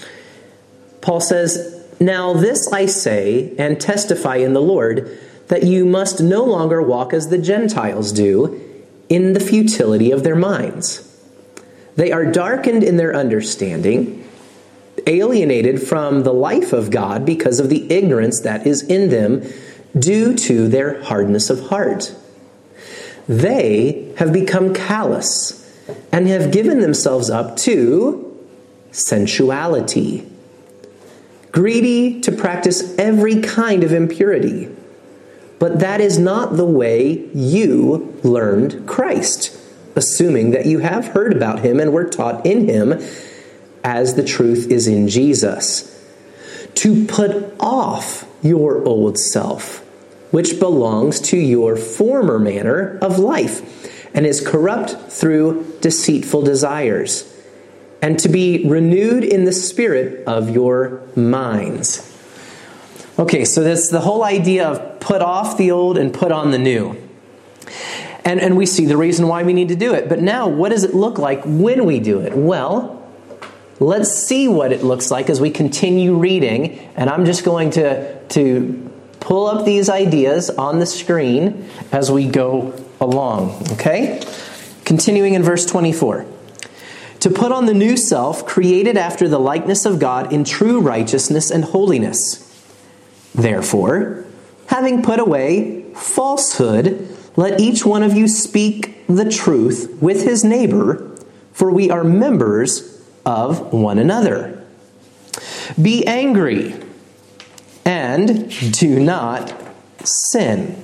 Paul says, "Now this I say and testify in the Lord, that you must no longer walk as the Gentiles do, in the futility of their minds. They are darkened in their understanding, alienated from the life of God because of the ignorance that is in them, due to their hardness of heart. They have become callous and have given themselves up to sensuality, greedy to practice every kind of impurity. But that is not the way you learned Christ, assuming that you have heard about him and were taught in him, as the truth is in Jesus. To put off your old self, which belongs to your former manner of life, and is corrupt through deceitful desires, and to be renewed in the spirit of your minds." Okay, so that's the whole idea of put off the old and put on the new. And, and we see the reason why we need to do it. But now, what does it look like when we do it? Well, let's see what it looks like as we continue reading. And I'm just going to, to pull up these ideas on the screen as we go along. Okay? Continuing in verse twenty-four. "To put on the new self, created after the likeness of God in true righteousness and holiness. Therefore, having put away falsehood, let each one of you speak the truth with his neighbor, for we are members of one another. Be angry, and do not sin.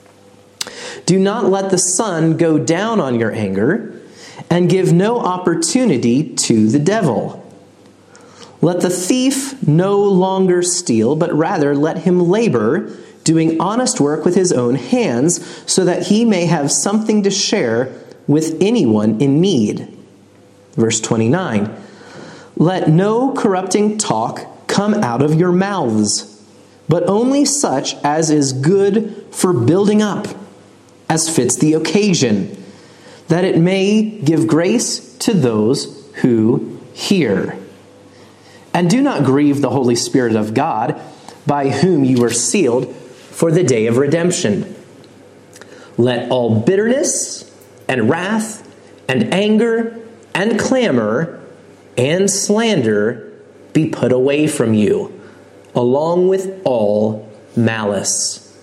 Do not let the sun go down on your anger, and give no opportunity to the devil. Let the thief no longer steal, but rather let him labor, doing honest work with his own hands, so that he may have something to share with anyone in need." Verse twenty-nine. "Let no corrupting talk come out of your mouths, but only such as is good for building up, as fits the occasion, that it may give grace to those who hear. And do not grieve the Holy Spirit of God, by whom you were sealed for the day of redemption. Let all bitterness and wrath and anger and clamor and slander be put away from you, along with all malice.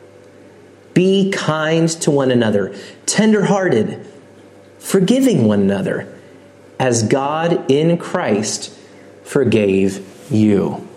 Be kind to one another, tender-hearted, forgiving one another, as God in Christ forgave you."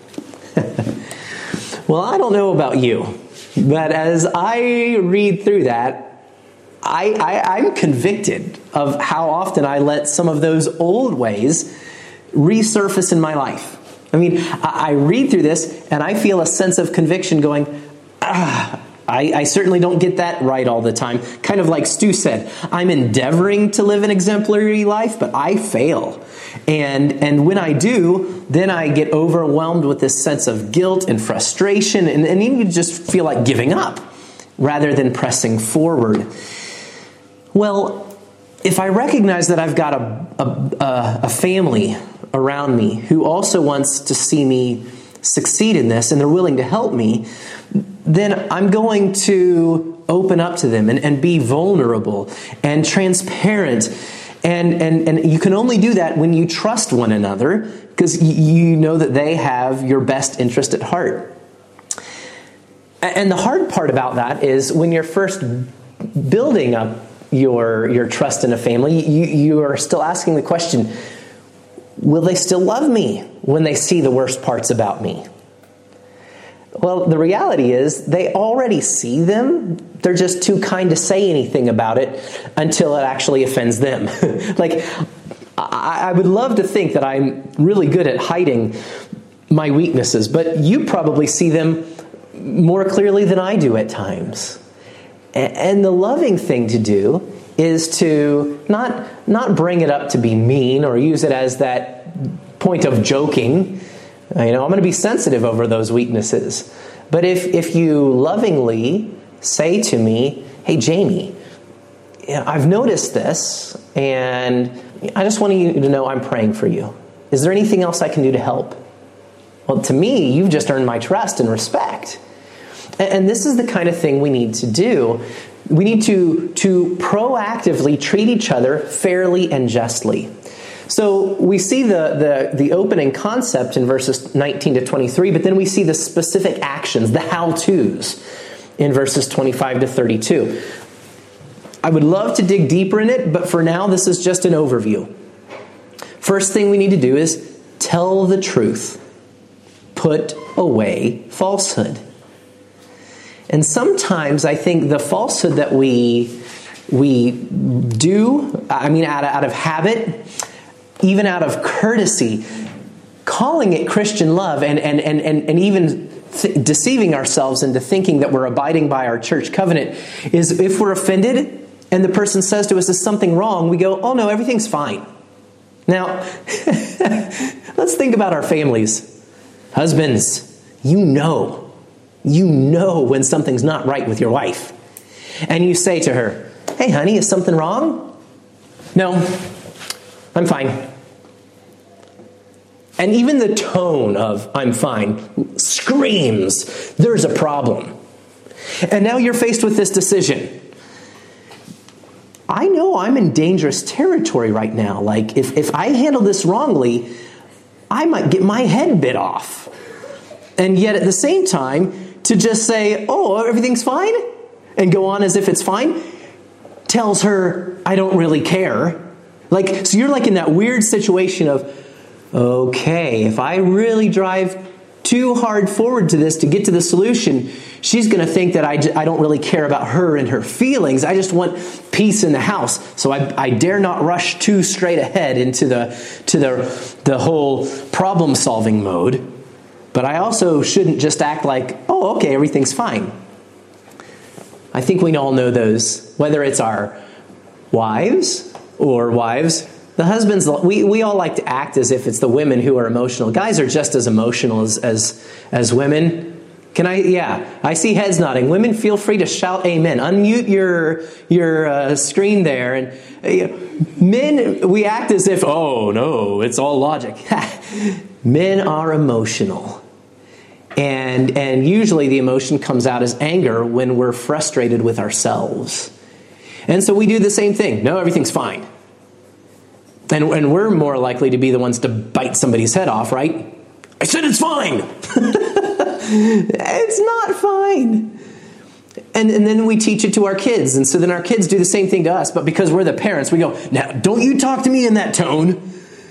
Well, I don't know about you, but as I read through that, I, I, I'm convicted of how often I let some of those old ways resurface in my life. I mean, I, I read through this and I feel a sense of conviction going, ah, I, I certainly don't get that right all the time. Kind of like Stu said, I'm endeavoring to live an exemplary life, but I fail. And and when I do, then I get overwhelmed with this sense of guilt and frustration, and, and even you just feel like giving up rather than pressing forward. Well, if I recognize that I've got a, a, a family around me who also wants to see me succeed in this, and they're willing to help me, then I'm going to open up to them and, and be vulnerable and transparent. And, and, and you can only do that when you trust one another, because you know that they have your best interest at heart. And the hard part about that is when you're first building up your, your trust in a family, you, you are still asking the question, will they still love me when they see the worst parts about me? Well, the reality is they already see them. They're just too kind to say anything about it until it actually offends them. Like, I, I would love to think that I'm really good at hiding my weaknesses, but you probably see them more clearly than I do at times. And, and the loving thing to do is to not, not bring it up to be mean or use it as that point of joking. You know, I'm going to be sensitive over those weaknesses. But if, if you lovingly say to me, hey, Jamie, you know, I've noticed this, and I just want you to know I'm praying for you. Is there anything else I can do to help? Well, to me, you've just earned my trust and respect. And, and this is the kind of thing we need to do. We need to, to proactively treat each other fairly and justly. So we see the, the, the opening concept in verses nineteen to twenty-three, but then we see the specific actions, the how-tos, in verses twenty-five to thirty-two. I would love to dig deeper in it, but for now, this is just an overview. First thing we need to do is tell the truth. Put away falsehood. And sometimes I think the falsehood that we, we do, I mean, out of, out of habit, even out of courtesy, calling it Christian love and, and, and, and, and even th- deceiving ourselves into thinking that we're abiding by our church covenant is if we're offended and the person says to us, is something wrong? We go, oh no, everything's fine. Now, let's think about our families. Husbands, you know, you know when something's not right with your wife. And you say to her, hey honey, is something wrong? No, I'm fine. And even the tone of I'm fine screams there's a problem. And now you're faced with this decision. I know I'm in dangerous territory right now. Like if, if I handle this wrongly, I might get my head bit off. And yet at the same time, to just say, oh, everything's fine, and go on as if it's fine, tells her I don't really care. Like, so you're like in that weird situation of, okay, if I really drive too hard forward to this to get to the solution, she's going to think that I, j- I don't really care about her and her feelings. I just want peace in the house. So I, I dare not rush too straight ahead into the to the the whole problem solving mode. But I also shouldn't just act like, oh, okay, everything's fine. I think we all know those, whether it's our wives or wives. The husbands, we, we all like to act as if it's the women who are emotional. Guys are just as emotional as, as, as women. Can I? Yeah, I see heads nodding. Women, feel free to shout amen. Unmute your your uh, screen there. And uh, men, we act as if, oh no, it's all logic. Men are emotional. And, and usually the emotion comes out as anger when we're frustrated with ourselves. And so we do the same thing. No, everything's fine. And, and we're more likely to be the ones to bite somebody's head off, right? I said it's fine. It's not fine. And, and then we teach it to our kids. And so then our kids do the same thing to us. But because we're the parents, we go, now, don't you talk to me in that tone.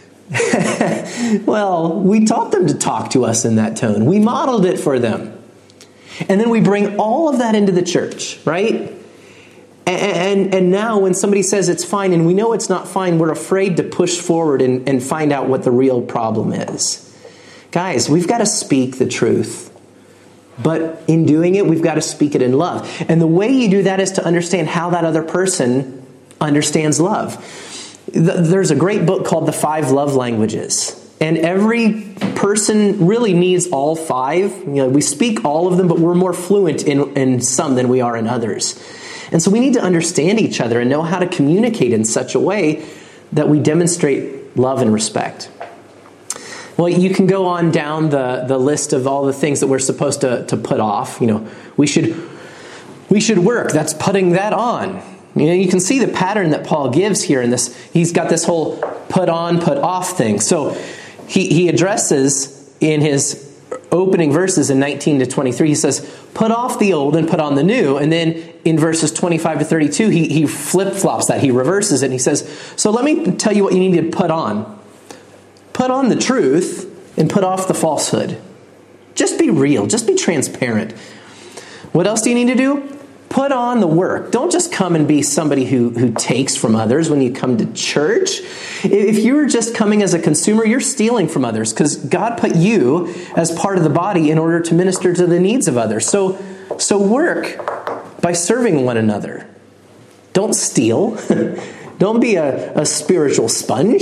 Well, we taught them to talk to us in that tone. We modeled it for them. And then we bring all of that into the church, right? And, and, and now when somebody says it's fine and we know it's not fine, we're afraid to push forward and, and find out what the real problem is. Guys, we've got to speak the truth. But in doing it, we've got to speak it in love. And the way you do that is to understand how that other person understands love. There's a great book called The Five Love Languages. And every person really needs all five. You know, we speak all of them, but we're more fluent in, in some than we are in others. And so we need to understand each other and know how to communicate in such a way that we demonstrate love and respect. Well, you can go on down the, the list of all the things that we're supposed to, to put off. You know, we should we should work. That's putting that on. You know, you can see the pattern that Paul gives here in this. He's got this whole put on, put off thing. So he, he addresses in his opening verses in nineteen to twenty-three, he says, put off the old and put on the new. And then in verses twenty-five to thirty-two, he, he flip-flops that. He reverses it. And he says, so let me tell you what you need to put on. Put on the truth and put off the falsehood. Just be real. Just be transparent. What else do you need to do? Put on the work. Don't just come and be somebody who, who takes from others when you come to church. If you're just coming as a consumer, you're stealing from others because God put you as part of the body in order to minister to the needs of others. So, so work by serving one another. Don't steal. Don't be a, a spiritual sponge.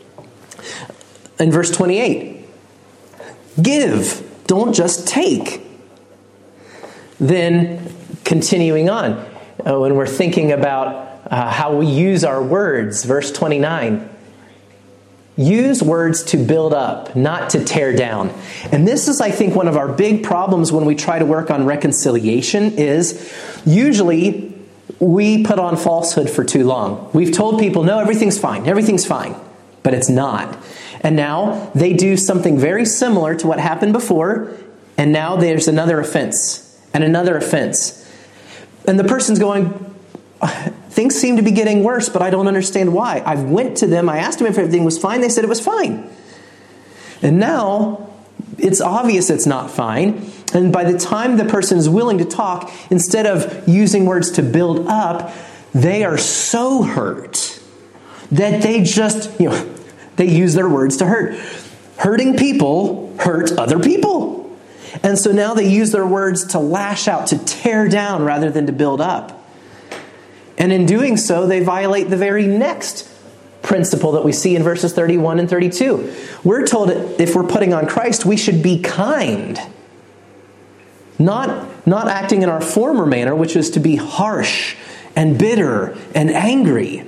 In verse twenty-eight, give. Don't just take. Then, continuing on, uh, when we're thinking about uh, how we use our words, verse twenty-nine, use words to build up, not to tear down. And this is, I think, one of our big problems when we try to work on reconciliation is usually we put on falsehood for too long. We've told people, no, everything's fine, everything's fine, but it's not. And now they do something very similar to what happened before, and now there's another offense and another offense. And the person's going, things seem to be getting worse, but I don't understand why. I went to them, I asked them if everything was fine, they said it was fine. And now it's obvious it's not fine. And by the time the person is willing to talk, instead of using words to build up, they are so hurt that they just, you know, they use their words to hurt. Hurting people hurt other people. And so now they use their words to lash out, to tear down rather than to build up. And in doing so, they violate the very next principle that we see in verses thirty-one and thirty-two. We're told that if we're putting on Christ, we should be kind. Not, not acting in our former manner, which is to be harsh and bitter and angry.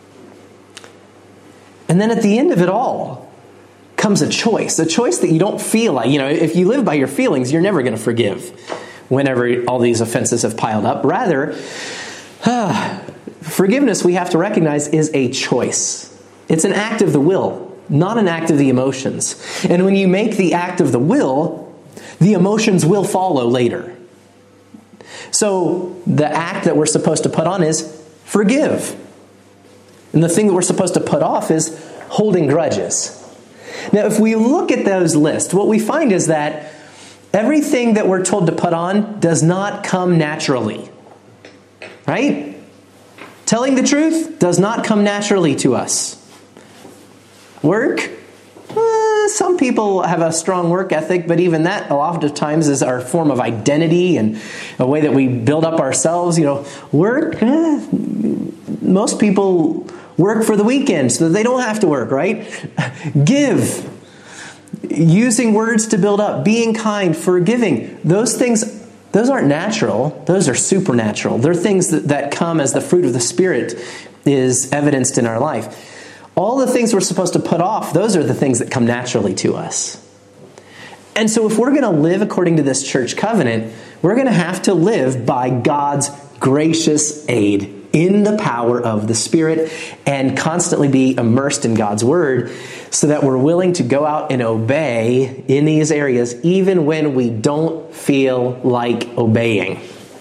And then at the end of it all comes a choice, a choice that you don't feel like. You know, if you live by your feelings, you're never going to forgive whenever all these offenses have piled up. Rather, ah, forgiveness, we have to recognize, is a choice. It's an act of the will, not an act of the emotions. And when you make the act of the will, the emotions will follow later. So the act that we're supposed to put on is forgive. And the thing that we're supposed to put off is holding grudges. Now, if we look at those lists, what we find is that everything that we're told to put on does not come naturally. Right? Telling the truth does not come naturally to us. Work? Uh, some people have a strong work ethic, but even that a lot of times is our form of identity and a way that we build up ourselves. You know, work, eh, most people work for the weekend so that they don't have to work, right? Give. Using words to build up. Being kind. Forgiving. Those things, those aren't natural. Those are supernatural. They're things that, that come as the fruit of the Spirit is evidenced in our life. All the things we're supposed to put off, those are the things that come naturally to us. And so if we're going to live according to this church covenant, we're going to have to live by God's gracious aid in the power of the Spirit and constantly be immersed in God's Word so that we're willing to go out and obey in these areas even when we don't feel like obeying.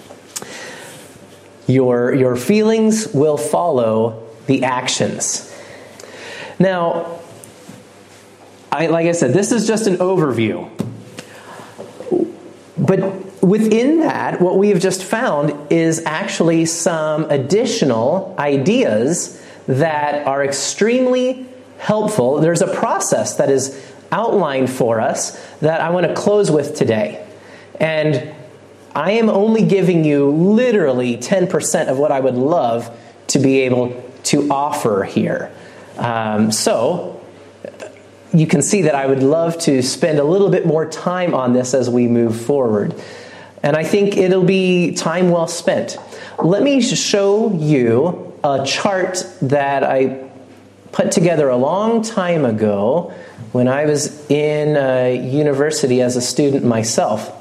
Your, your feelings will follow the actions. Now, I, like I said, this is just an overview. But within that, what we have just found is actually some additional ideas that are extremely helpful. There's a process that is outlined for us that I want to close with today. And I am only giving you literally ten percent of what I would love to be able to offer here. Um, so you can see that I would love to spend a little bit more time on this as we move forward. And I think it'll be time well spent. Let me show you a chart that I put together a long time ago when I was in uh, university as a student myself.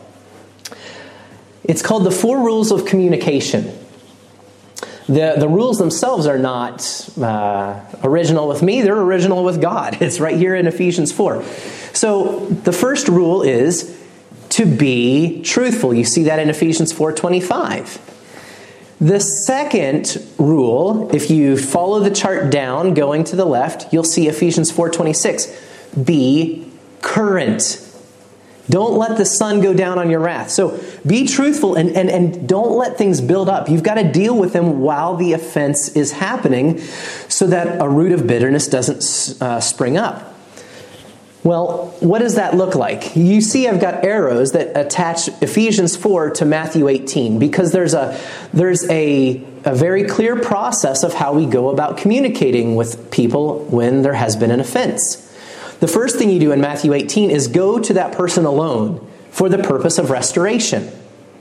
It's called the Four Rules of Communication. The, the rules themselves are not uh, original with me, they're original with God. It's right here in Ephesians four. So the first rule is to be truthful. You see that in Ephesians four twenty-five. The second rule, if you follow the chart down going to the left, you'll see Ephesians four twenty-six. Be current. Don't let the sun go down on your wrath. So be truthful and, and, and don't let things build up. You've got to deal with them while the offense is happening so that a root of bitterness doesn't uh, spring up. Well, what does that look like? You see I've got arrows that attach Ephesians four to Matthew eighteen because there's a there's a, a very clear process of how we go about communicating with people when there has been an offense. The first thing you do in Matthew eighteen is go to that person alone for the purpose of restoration.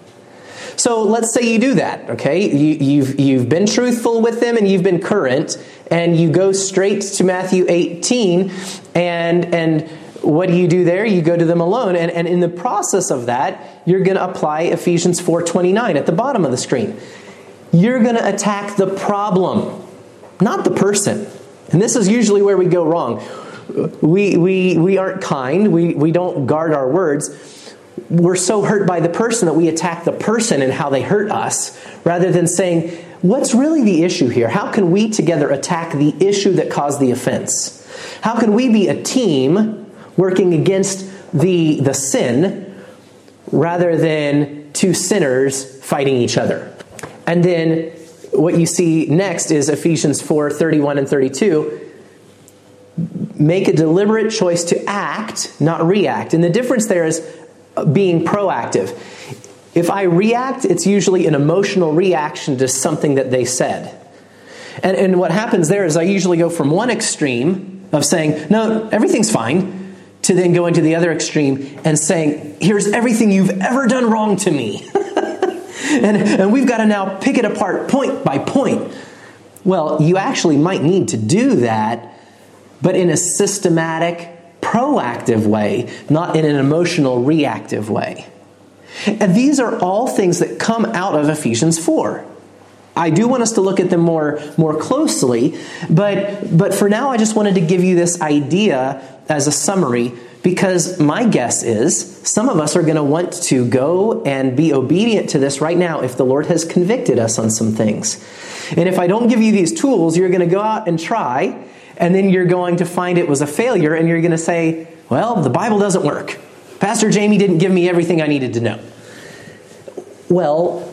So let's say you do that, okay? You, you've, you've been truthful with them and you've been current, and you go straight to Matthew eighteen, and and what do you do there? You go to them alone, and, and in the process of that, you're going to apply Ephesians four twenty-nine at the bottom of the screen. You're going to attack the problem, not the person. And this is usually where we go wrong. We we we aren't kind. We, we don't guard our words. We're so hurt by the person that we attack the person and how they hurt us, rather than saying, what's really the issue here? How can we together attack the issue that caused the offense? How can we be a team working against the, the sin rather than two sinners fighting each other? And then what you see next is Ephesians four thirty-one and thirty-two. Make a deliberate choice to act, not react. And the difference there is being proactive. If I react, it's usually an emotional reaction to something that they said. And, and what happens there is I usually go from one extreme of saying, no, everything's fine, to then going to the other extreme and saying, here's everything you've ever done wrong to me. and, and we've got to now pick it apart point by point. Well, you actually might need to do that, but in a systematic, proactive way, not in an emotional, reactive way. And these are all things that come out of Ephesians four. I do want us to look at them more, more closely, but, but for now I just wanted to give you this idea as a summary, because my guess is some of us are going to want to go and be obedient to this right now if the Lord has convicted us on some things. And if I don't give you these tools, you're going to go out and try, and then you're going to find it was a failure, and you're going to say, well, the Bible doesn't work. Pastor Jamie didn't give me everything I needed to know. Well,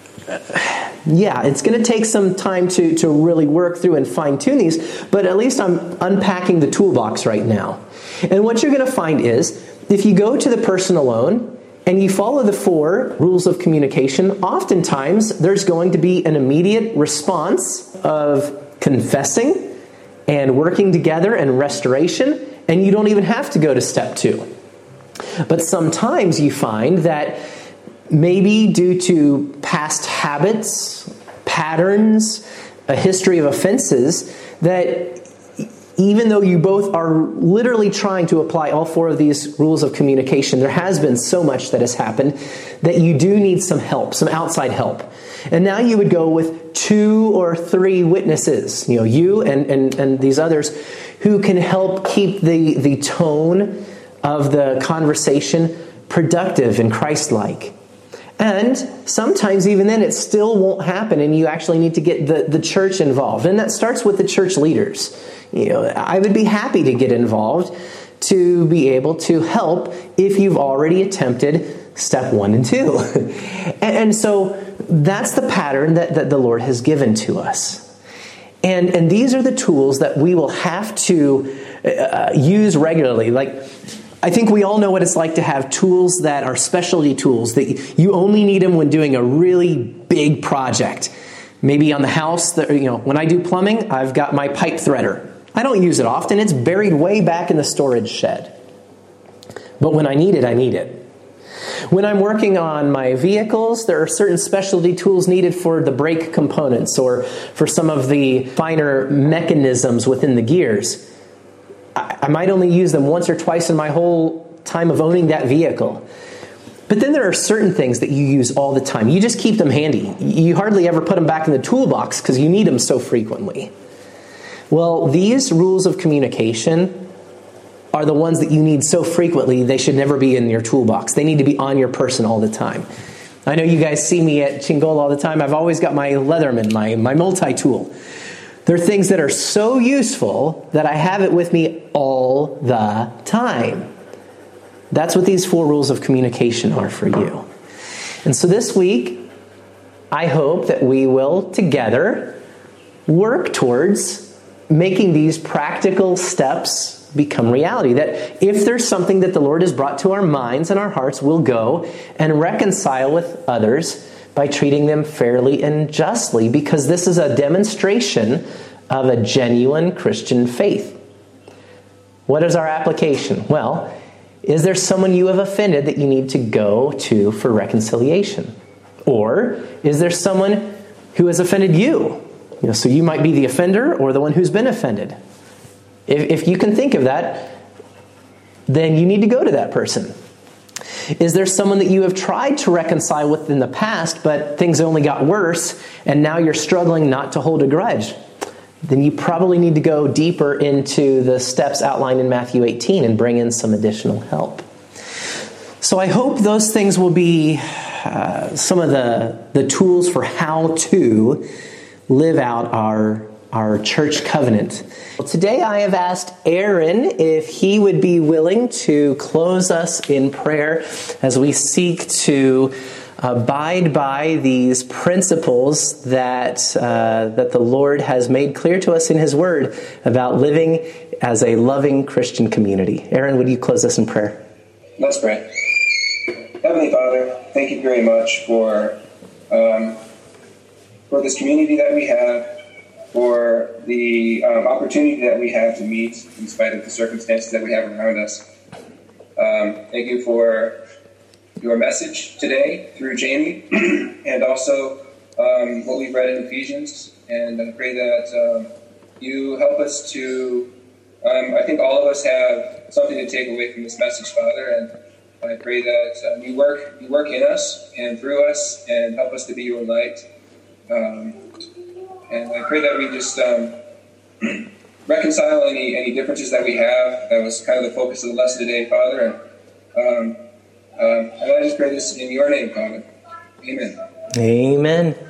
yeah, it's going to take some time to, to really work through and fine-tune these, but at least I'm unpacking the toolbox right now. And what you're going to find is, if you go to the person alone and you follow the four rules of communication, oftentimes there's going to be an immediate response of confessing and working together and restoration, and you don't even have to go to step two. But sometimes you find that maybe due to past habits, patterns, a history of offenses, that even though you both are literally trying to apply all four of these rules of communication, there has been so much that has happened that you do need some help, some outside help. And now you would go with two or three witnesses, you know, you and, and, and these others who can help keep the, the tone of the conversation productive and Christ-like. And sometimes even then it still won't happen, and you actually need to get the, the church involved. And that starts with the church leaders. You know, I would be happy to get involved to be able to help if you've already attempted step one and two. and, and so that's the pattern that, that the Lord has given to us. And, and these are the tools that we will have to uh, use regularly. Like, I think we all know what it's like to have tools that are specialty tools, that you only need them when doing a really big project. Maybe on the house, that, you know, when I do plumbing, I've got my pipe threader. I don't use it often. It's buried way back in the storage shed. But when I need it, I need it. When I'm working on my vehicles, there are certain specialty tools needed for the brake components or for some of the finer mechanisms within the gears. I, I might only use them once or twice in my whole time of owning that vehicle. But then there are certain things that you use all the time. You just keep them handy. You hardly ever put them back in the toolbox because you need them so frequently. Well, these rules of communication are the ones that you need so frequently, they should never be in your toolbox. They need to be on your person all the time. I know you guys see me at Chingola all the time. I've always got my Leatherman, my, my multi-tool. They're things that are so useful that I have it with me all the time. That's what these four rules of communication are for you. And so this week, I hope that we will together work towards making these practical steps become reality. That if there's something that the Lord has brought to our minds and our hearts, we'll go and reconcile with others by treating them fairly and justly, because this is a demonstration of a genuine Christian faith. What is our application? Well, is there someone you have offended that you need to go to for reconciliation? Or is there someone who has offended you? You know, so you might be the offender or the one who's been offended. If, if you can think of that, then you need to go to that person. Is there someone that you have tried to reconcile with in the past, but things only got worse, and now you're struggling not to hold a grudge? Then you probably need to go deeper into the steps outlined in Matthew eighteen and bring in some additional help. So I hope those things will be uh, some of the, the tools for how to live out our our church covenant. Well, today I have asked Aaron if he would be willing to close us in prayer as we seek to abide by these principles that uh, that the Lord has made clear to us in His Word about living as a loving Christian community. Aaron, would you close us in prayer? Let's pray. Heavenly Father, thank you very much for um, for this community that we have, for the um, opportunity that we have to meet in spite of the circumstances that we have around us. Um, thank you for your message today through Jamie, and also um, what we've read in Ephesians. And I pray that um, you help us to, um, I think all of us have something to take away from this message, Father, and I pray that um, you work you work in us and through us and help us to be your light. Um, And I pray that we just um, reconcile any, any differences that we have. That was kind of the focus of the lesson today, Father. And, um, um, and I just pray this in your name, Father. Amen. Amen.